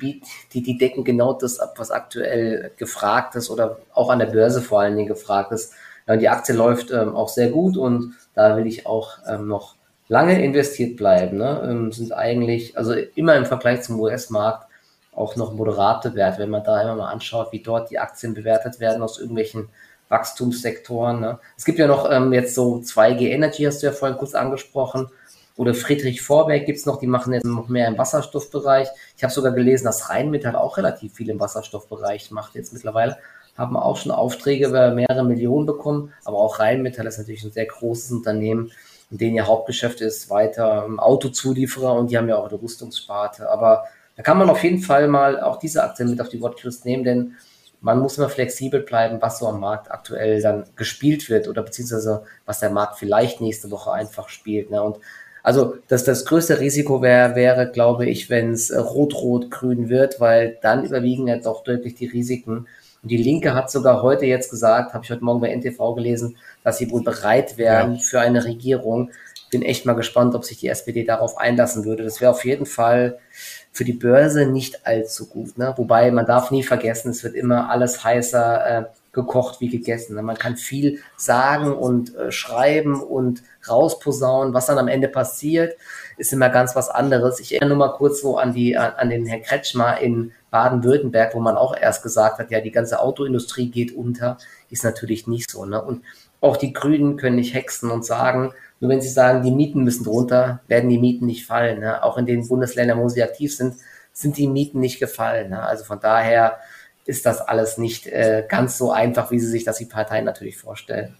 die decken genau das ab, was aktuell gefragt ist oder auch an der Börse vor allen Dingen gefragt ist. Ja, und die Aktie läuft auch sehr gut und da will ich auch noch lange investiert bleiben. Ne? Sind eigentlich, also immer im Vergleich zum US-Markt, auch noch moderate Werte, wenn man da immer mal anschaut, wie dort die Aktien bewertet werden aus irgendwelchen Wachstumssektoren. Ne? Es gibt ja noch jetzt so 2G Energy, hast du ja vorhin kurz angesprochen. Oder Friedrich Vorwerk gibt es noch, die machen jetzt noch mehr im Wasserstoffbereich. Ich habe sogar gelesen, dass Rheinmetall auch relativ viel im Wasserstoffbereich macht jetzt mittlerweile. Haben auch schon Aufträge über mehrere Millionen bekommen, aber auch Rheinmetall ist natürlich ein sehr großes Unternehmen, und denen ihr Hauptgeschäft ist weiter Autozulieferer und die haben ja auch eine Rüstungssparte. Aber da kann man auf jeden Fall mal auch diese Aktien mit auf die Watchlist nehmen, denn man muss immer flexibel bleiben, was so am Markt aktuell dann gespielt wird oder beziehungsweise was der Markt vielleicht nächste Woche einfach spielt. Ne? Und also das größte Risiko wäre, glaube ich, wenn es rot-rot-grün wird, weil dann überwiegen ja doch deutlich die Risiken. Und die Linke hat sogar heute jetzt gesagt, habe ich heute Morgen bei NTV gelesen, dass sie wohl bereit Ja. wären für eine Regierung. Bin echt mal gespannt, ob sich die SPD darauf einlassen würde. Das wäre auf jeden Fall für die Börse nicht allzu gut. Ne? Wobei man darf nie vergessen, es wird immer alles heißer gekocht wie gegessen. Ne? Man kann viel sagen und schreiben und rausposaunen. Was dann am Ende passiert, ist immer ganz was anderes. Ich erinnere nur mal kurz so an den Herrn Kretschmer in Baden-Württemberg, wo man auch erst gesagt hat, ja, die ganze Autoindustrie geht unter. Ist natürlich nicht so. Ne? Und auch die Grünen können nicht hexen und sagen, nur wenn sie sagen, die Mieten müssen runter, werden die Mieten nicht fallen. Ne? Auch in den Bundesländern, wo sie aktiv sind, sind die Mieten nicht gefallen. Ne? Also von daher ist das alles nicht ganz so einfach, wie sie sich das die Parteien natürlich vorstellen.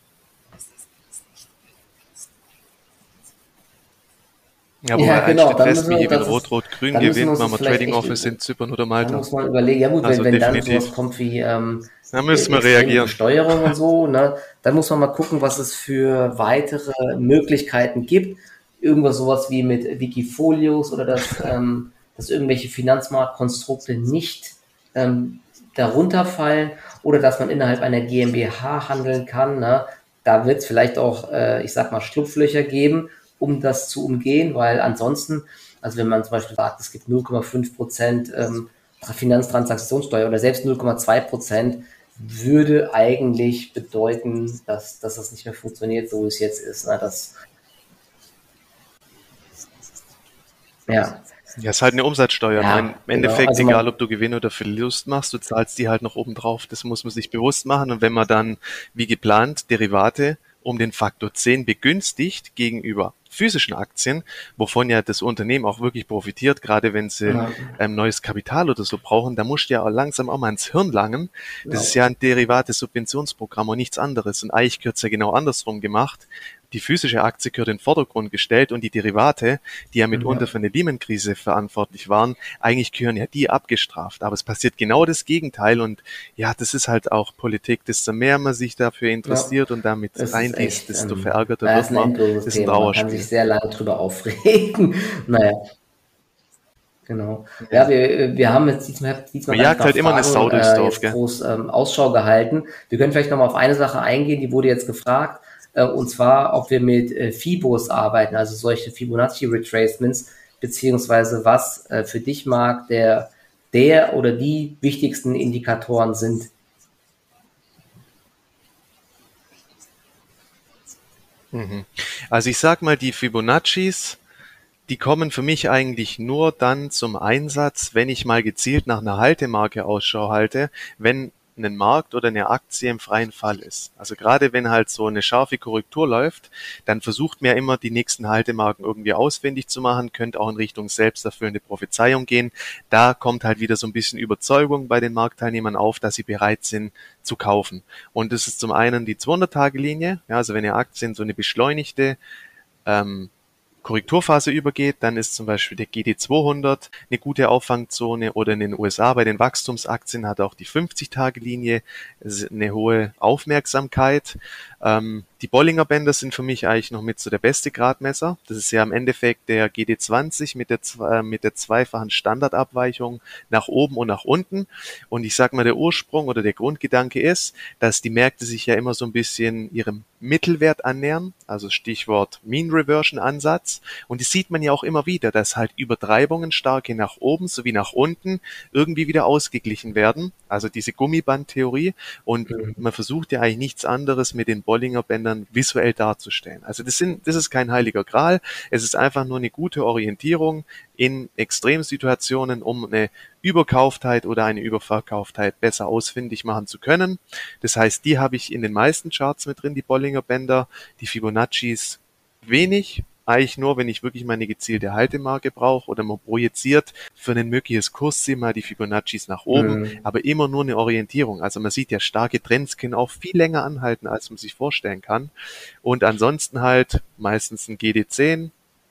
Ja, wo Ja, eins genau, steht fest, Michi, wenn das ist, Rot-Rot-Grün dann müssen wir gewinnt, uns machen das wir vielleicht Trading echt, Office in Zypern oder dann Malta. muss man überlegen, ja gut, Also wenn dann sowas definitiv. kommt wie Da müssen wir extreme reagieren. Besteuerung und so, ne, dann muss man mal gucken, was es für weitere Möglichkeiten gibt. Irgendwas sowas wie mit Wikifolios oder dass irgendwelche Finanzmarktkonstrukte nicht ähm, darunter fallen oder dass man innerhalb einer GmbH handeln kann. Ne? Da wird es vielleicht auch, ich sag mal, Schlupflöcher geben, um das zu umgehen, weil ansonsten, also wenn man zum Beispiel sagt, es gibt 0,5% Finanztransaktionssteuer oder selbst 0,2%, würde eigentlich bedeuten, dass das nicht mehr funktioniert, so wie es jetzt ist. Ne? Ja, Ja, ist halt eine Umsatzsteuer. Im ja, genau. Endeffekt, Also egal man, ob du Gewinn oder Verlust machst, du zahlst die halt noch oben drauf. Das muss man sich bewusst machen. Und wenn man dann, wie geplant, Derivate um den Faktor 10 begünstigt gegenüber physischen Aktien, wovon ja das Unternehmen auch wirklich profitiert, gerade wenn sie ja, neues Kapital oder so brauchen, da musst du ja auch langsam auch mal ins Hirn langen. Das ist ja, ja ein Derivate-Subventionsprogramm und nichts anderes. Und eigentlich gehört es ja genau andersrum gemacht. Die physische Aktie gehört in den Vordergrund gestellt und die Derivate, die ja mitunter ja. für eine Lehman-Krise verantwortlich waren, eigentlich gehören ja die abgestraft. Aber es passiert genau das Gegenteil und ja, das ist halt auch Politik. Desto mehr man sich dafür Ja, interessiert und damit es ist reinliest, echt, desto verärgerter es wird ist ein man. endloses Das ist ein Thema. Man kann sich Trauerspiel. sehr lange drüber aufregen. Naja, genau. Ja, Ja. wir haben jetzt diesmal Man gar nicht jagt nach halt immer eine Sau Fragen durchs Dorf, jetzt gell? groß Ausschau gehalten. Wir können vielleicht nochmal auf eine Sache eingehen, die wurde jetzt gefragt, und zwar, ob wir mit Fibos arbeiten, also solche Fibonacci Retracements, beziehungsweise was für dich, Marc, der der oder die wichtigsten Indikatoren sind. Also ich sag mal, die Fibonaccis, die kommen für mich eigentlich nur dann zum Einsatz, wenn ich mal gezielt nach einer Haltemarke Ausschau halte, wenn ein Markt oder eine Aktie im freien Fall ist. Also gerade wenn halt so eine scharfe Korrektur läuft, dann versucht man ja immer die nächsten Haltemarken irgendwie ausfindig zu machen, könnte auch in Richtung selbsterfüllende Prophezeiung gehen. Da kommt halt wieder so ein bisschen Überzeugung bei den Marktteilnehmern auf, dass sie bereit sind zu kaufen. Und das ist zum einen die 200-Tage-Linie, ja, also wenn eine Aktie in so eine beschleunigte Korrekturphase übergeht, dann ist zum Beispiel der GD200 eine gute Auffangzone, oder in den USA bei den Wachstumsaktien hat auch die 50-Tage-Linie eine hohe Aufmerksamkeit. Die Bollinger Bänder sind für mich eigentlich noch mit so der beste Gradmesser. Das ist ja im Endeffekt der GD20 mit der zweifachen Standardabweichung nach oben und nach unten. Und ich sag mal, der Ursprung oder der Grundgedanke ist, dass die Märkte sich ja immer so ein bisschen ihrem Mittelwert annähern, also Stichwort Mean Reversion Ansatz. Und das sieht man ja auch immer wieder, dass halt Übertreibungen starke nach oben sowie nach unten irgendwie wieder ausgeglichen werden. Also diese Gummibandtheorie. Und man versucht ja eigentlich nichts anderes mit den Bollinger Bändern visuell darzustellen. Also das ist kein heiliger Gral. Es ist einfach nur eine gute Orientierung in Extremsituationen, um eine Überkauftheit oder eine Überverkauftheit besser ausfindig machen zu können. Das heißt, die habe ich in den meisten Charts mit drin, die Bollinger Bänder, die Fibonaccis wenig, eigentlich nur, wenn ich wirklich mal eine gezielte Haltemarke brauche oder man projiziert für ein mögliches Kursziel mal die Fibonaccis nach oben, aber immer nur eine Orientierung. Also man sieht ja, starke Trends können auch viel länger anhalten, als man sich vorstellen kann. Und ansonsten halt meistens ein GD10,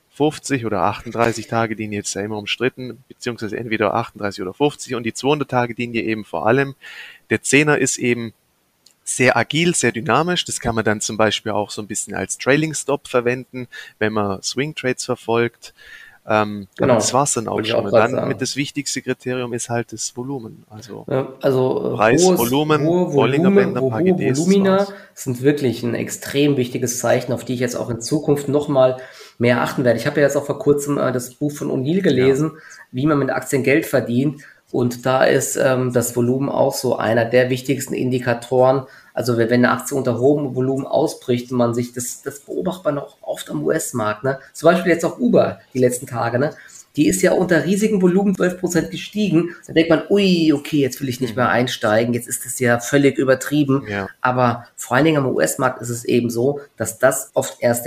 50 oder 38 Tage Linie ist ja immer umstritten, beziehungsweise entweder 38 oder 50 und die 200 Tage Linie eben vor allem. Der Zehner ist eben sehr agil, sehr dynamisch. Das kann man dann zum Beispiel auch so ein bisschen als Trailing Stop verwenden, wenn man Swing Trades verfolgt. Aber das war's dann auch schon. Und dann mit das wichtigste Kriterium ist halt das Volumen. Also, Preis, Volumen, Bollinger Bänder, hohe Volumina sind wirklich ein extrem wichtiges Zeichen, auf die ich jetzt auch in Zukunft nochmal mehr achten werde. Ich habe ja jetzt auch vor kurzem das Buch von O'Neill gelesen, wie man mit Aktien Geld verdient. Und da ist das Volumen auch so einer der wichtigsten Indikatoren. Also wenn eine Aktie unter hohem Volumen ausbricht und man sich, das beobachtet man auch oft am US-Markt, ne? Zum Beispiel jetzt auch Uber die letzten Tage, ne? Die ist ja unter riesigem Volumen 12% gestiegen. Da denkt man, ui, okay, jetzt will ich nicht mehr einsteigen, jetzt ist das ja völlig übertrieben. Ja. Aber vor allen Dingen am US-Markt ist es eben so, dass das oft erst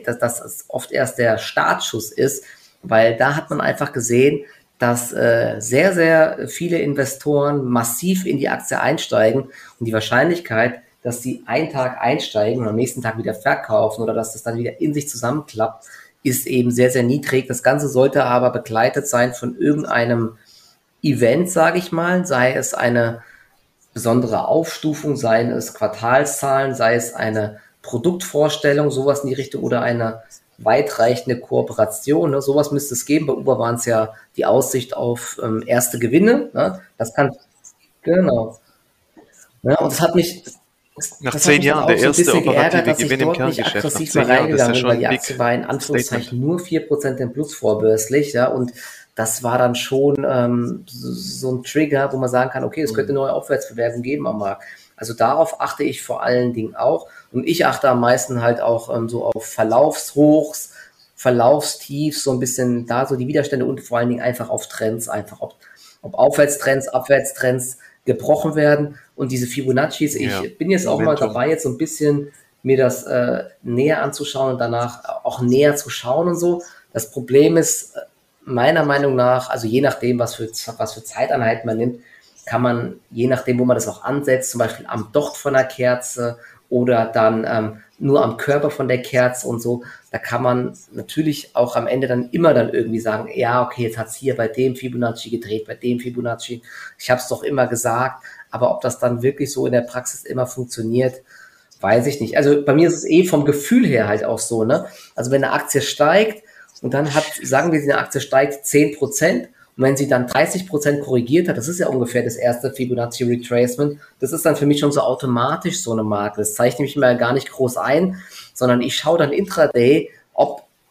der Startschuss ist, weil da hat man einfach gesehen, dass sehr, sehr viele Investoren massiv in die Aktie einsteigen und die Wahrscheinlichkeit, dass sie einen Tag einsteigen und am nächsten Tag wieder verkaufen oder dass das dann wieder in sich zusammenklappt, ist eben sehr, sehr niedrig. Das Ganze sollte aber begleitet sein von irgendeinem Event, sage ich mal, sei es eine besondere Aufstufung, sei es Quartalszahlen, sei es eine Produktvorstellung, sowas in die Richtung oder eine weitreichende Kooperation, ne? Sowas müsste es geben. Bei Uber waren es ja die Aussicht auf erste Gewinne. Ne? Das kann, genau. Ja, und das hat mich nach 10 Jahren der erste operative Gewinn im Kerngeschäft. Nach 10 Jahren, das ist ja schon weil die Aktie war in Anführungszeichen nur 4% im Plus vorbörslich. Ja, und das war dann schon so ein Trigger, wo man sagen kann, okay, es könnte eine neue Aufwärtsbewegung geben am Markt. Also darauf achte ich vor allen Dingen auch. Und ich achte am meisten halt auch so auf Verlaufshochs, Verlaufstiefs, so ein bisschen da so die Widerstände und vor allen Dingen einfach auf Trends, einfach ob Aufwärtstrends, Abwärtstrends gebrochen werden. Und diese Fibonaccis, ich bin jetzt auch mal dabei, jetzt so ein bisschen mir das näher anzuschauen und danach auch näher zu schauen und so. Das Problem ist meiner Meinung nach, also je nachdem, was für Zeiteinheiten man nimmt, kann man, je nachdem, wo man das auch ansetzt, zum Beispiel am Docht von der Kerze oder dann nur am Körper von der Kerze und so, da kann man natürlich auch am Ende dann immer dann irgendwie sagen, ja, okay, jetzt hat es hier bei dem Fibonacci gedreht, bei dem Fibonacci, ich habe es doch immer gesagt, aber ob das dann wirklich so in der Praxis immer funktioniert, weiß ich nicht. Also bei mir ist es vom Gefühl her halt auch so, ne? Also wenn eine Aktie steigt und dann sagen wir, eine Aktie steigt 10%, und wenn sie dann 30% korrigiert hat, das ist ja ungefähr das erste Fibonacci Retracement, das ist dann für mich schon so automatisch so eine Marke. Das zeichne ich mir gar nicht groß ein, sondern ich schaue dann intraday, ob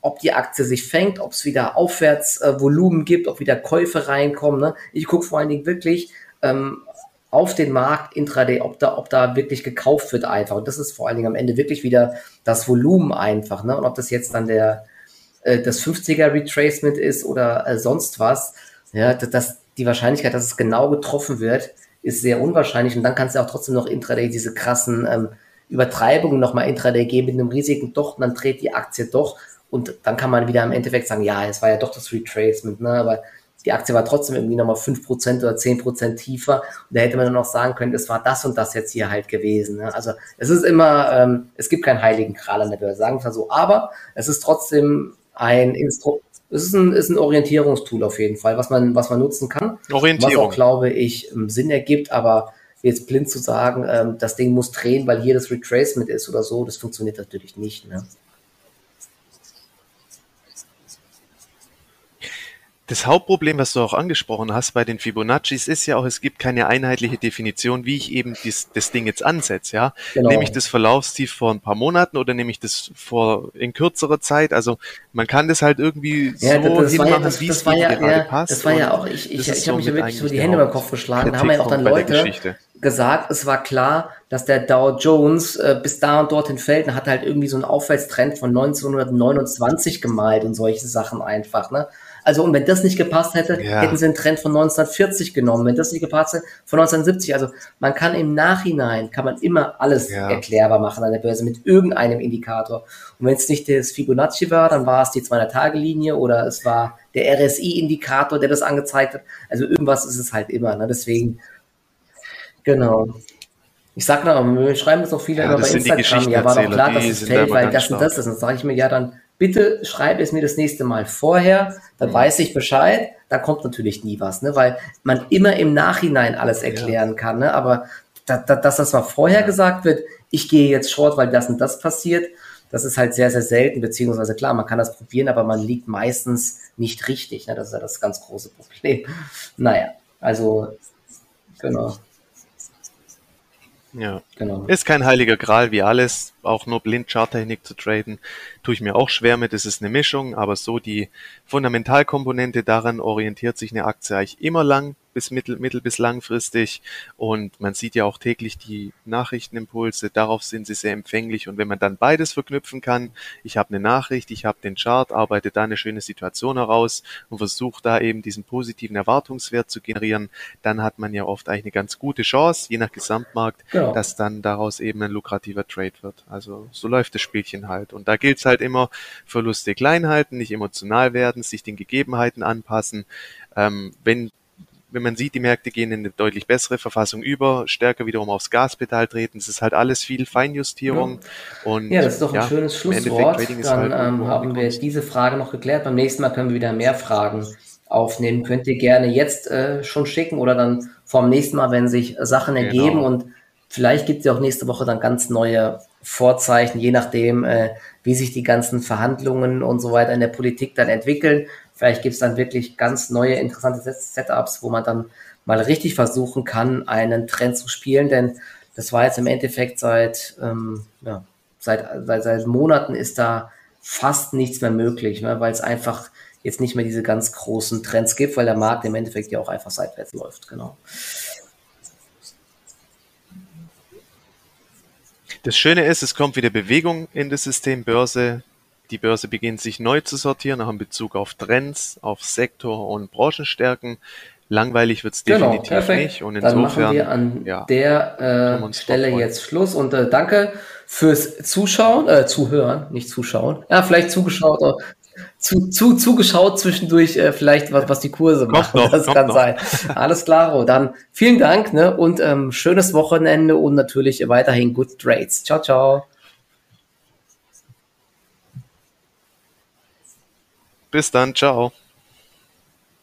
ob die Aktie sich fängt, ob es wieder Aufwärtsvolumen gibt, ob wieder Käufe reinkommen. Ne? Ich gucke vor allen Dingen wirklich auf den Markt intraday, ob da wirklich gekauft wird einfach. Und das ist vor allen Dingen am Ende wirklich wieder das Volumen einfach. Ne? Und ob das jetzt dann das 50er Retracement ist oder sonst was, ja, die Wahrscheinlichkeit, dass es genau getroffen wird, ist sehr unwahrscheinlich. Und dann kannst du auch trotzdem noch intraday diese krassen Übertreibungen nochmal intraday geben mit einem riesigen Doch, und dann dreht die Aktie doch. Und dann kann man wieder im Endeffekt sagen, ja, es war ja doch das Retracement, ne? Aber die Aktie war trotzdem irgendwie nochmal 5% oder 10% tiefer. Und da hätte man dann auch sagen können, es war das und das jetzt hier halt gewesen. Ne? Also es ist immer, es gibt keinen heiligen Gral an der Börse, sagen wir so. Aber es ist trotzdem es ist ein Orientierungstool auf jeden Fall, was man nutzen kann. Was auch, glaube ich, Sinn ergibt. Aber jetzt blind zu sagen, das Ding muss drehen, weil hier das Retracement ist oder so, das funktioniert natürlich nicht. Ne? Das Hauptproblem, was du auch angesprochen hast bei den Fibonaccis, ist ja auch, es gibt keine einheitliche Definition, wie ich eben das Ding jetzt ansetze. Ja? Genau. Nehme ich das Verlaufstief vor ein paar Monaten oder nehme ich das in kürzerer Zeit? Also man kann das halt irgendwie so hinmachen, wie es gerade passt. Das war ja auch, ich habe mich ja wirklich so die Hände über den Kopf geschlagen. Da haben ja auch dann Leute gesagt, es war klar, dass der Dow Jones bis da und dorthin fällt, und hat halt irgendwie so einen Aufwärtstrend von 1929 gemalt und solche Sachen einfach, ne? Also, und wenn das nicht gepasst hätte, hätten sie einen Trend von 1940 genommen. Wenn das nicht gepasst hätte, von 1970. Also, man kann im Nachhinein, kann man immer alles erklärbar machen an der Börse mit irgendeinem Indikator. Und wenn es nicht das Fibonacci war, dann war es die 200-Tage-Linie oder es war der RSI-Indikator, der das angezeigt hat. Also, irgendwas ist es halt immer, ne? Deswegen, genau. Ich sag noch, wir schreiben das auch viele immer bei Instagram. Ja, war doch klar, dass es fällt, weil das und das ist. Und dann sage ich mir, ja, dann bitte schreib es mir das nächste Mal vorher, dann weiß ich Bescheid, da kommt natürlich nie was, ne? Weil man immer im Nachhinein alles erklären kann, ne? Aber dass das mal vorher gesagt wird, ich gehe jetzt short, weil das und das passiert, das ist halt sehr, sehr selten, beziehungsweise klar, man kann das probieren, aber man liegt meistens nicht richtig, ne? Das ist ja das ganz große Problem. Naja, also, genau. Ja, genau. Ist kein heiliger Gral wie alles, auch nur blind Charttechnik zu traden, tue ich mir auch schwer mit, es ist eine Mischung, aber so die Fundamentalkomponente, daran orientiert sich eine Aktie eigentlich immer mittel- bis langfristig, und man sieht ja auch täglich die Nachrichtenimpulse, darauf sind sie sehr empfänglich, und wenn man dann beides verknüpfen kann, ich habe eine Nachricht, ich habe den Chart, arbeite da eine schöne Situation heraus und versuche da eben diesen positiven Erwartungswert zu generieren, dann hat man ja oft eigentlich eine ganz gute Chance, je nach Gesamtmarkt, dass dann daraus eben ein lukrativer Trade wird. Also so läuft das Spielchen halt, und da gilt es halt immer, Verluste klein halten, nicht emotional werden, sich den Gegebenheiten anpassen. Wenn man sieht, die Märkte gehen in eine deutlich bessere Verfassung über, stärker wiederum aufs Gaspedal treten, das ist halt alles viel Feinjustierung. Und ja, das ist doch ein schönes Schlusswort. Dann haben wir diese Frage noch geklärt. Beim nächsten Mal können wir wieder mehr Fragen aufnehmen. Könnt ihr gerne jetzt schon schicken oder dann vom nächsten Mal, wenn sich Sachen ergeben, und vielleicht gibt es ja auch nächste Woche dann ganz neue Vorzeichen, je nachdem, wie sich die ganzen Verhandlungen und so weiter in der Politik dann entwickeln. Vielleicht gibt es dann wirklich ganz neue, interessante Setups, wo man dann mal richtig versuchen kann, einen Trend zu spielen, denn das war jetzt im Endeffekt seit Monaten ist da fast nichts mehr möglich, ne, weil es einfach jetzt nicht mehr diese ganz großen Trends gibt, weil der Markt im Endeffekt ja auch einfach seitwärts läuft, genau. Das Schöne ist, es kommt wieder Bewegung in das System Börse. Die Börse beginnt sich neu zu sortieren, auch in Bezug auf Trends, auf Sektor- und Branchenstärken. Langweilig wird es definitiv nicht. Und insofern, dann machen wir an der Stelle jetzt Schluss. Und danke fürs Zuhören, nicht zuschauen. Ja, vielleicht zugeschaut, zugeschaut zwischendurch, vielleicht was die Kurse machen. Das kann sein. Alles klar. Dann vielen Dank, ne? Und schönes Wochenende und natürlich weiterhin good trades. Ciao, ciao. Bis dann, ciao.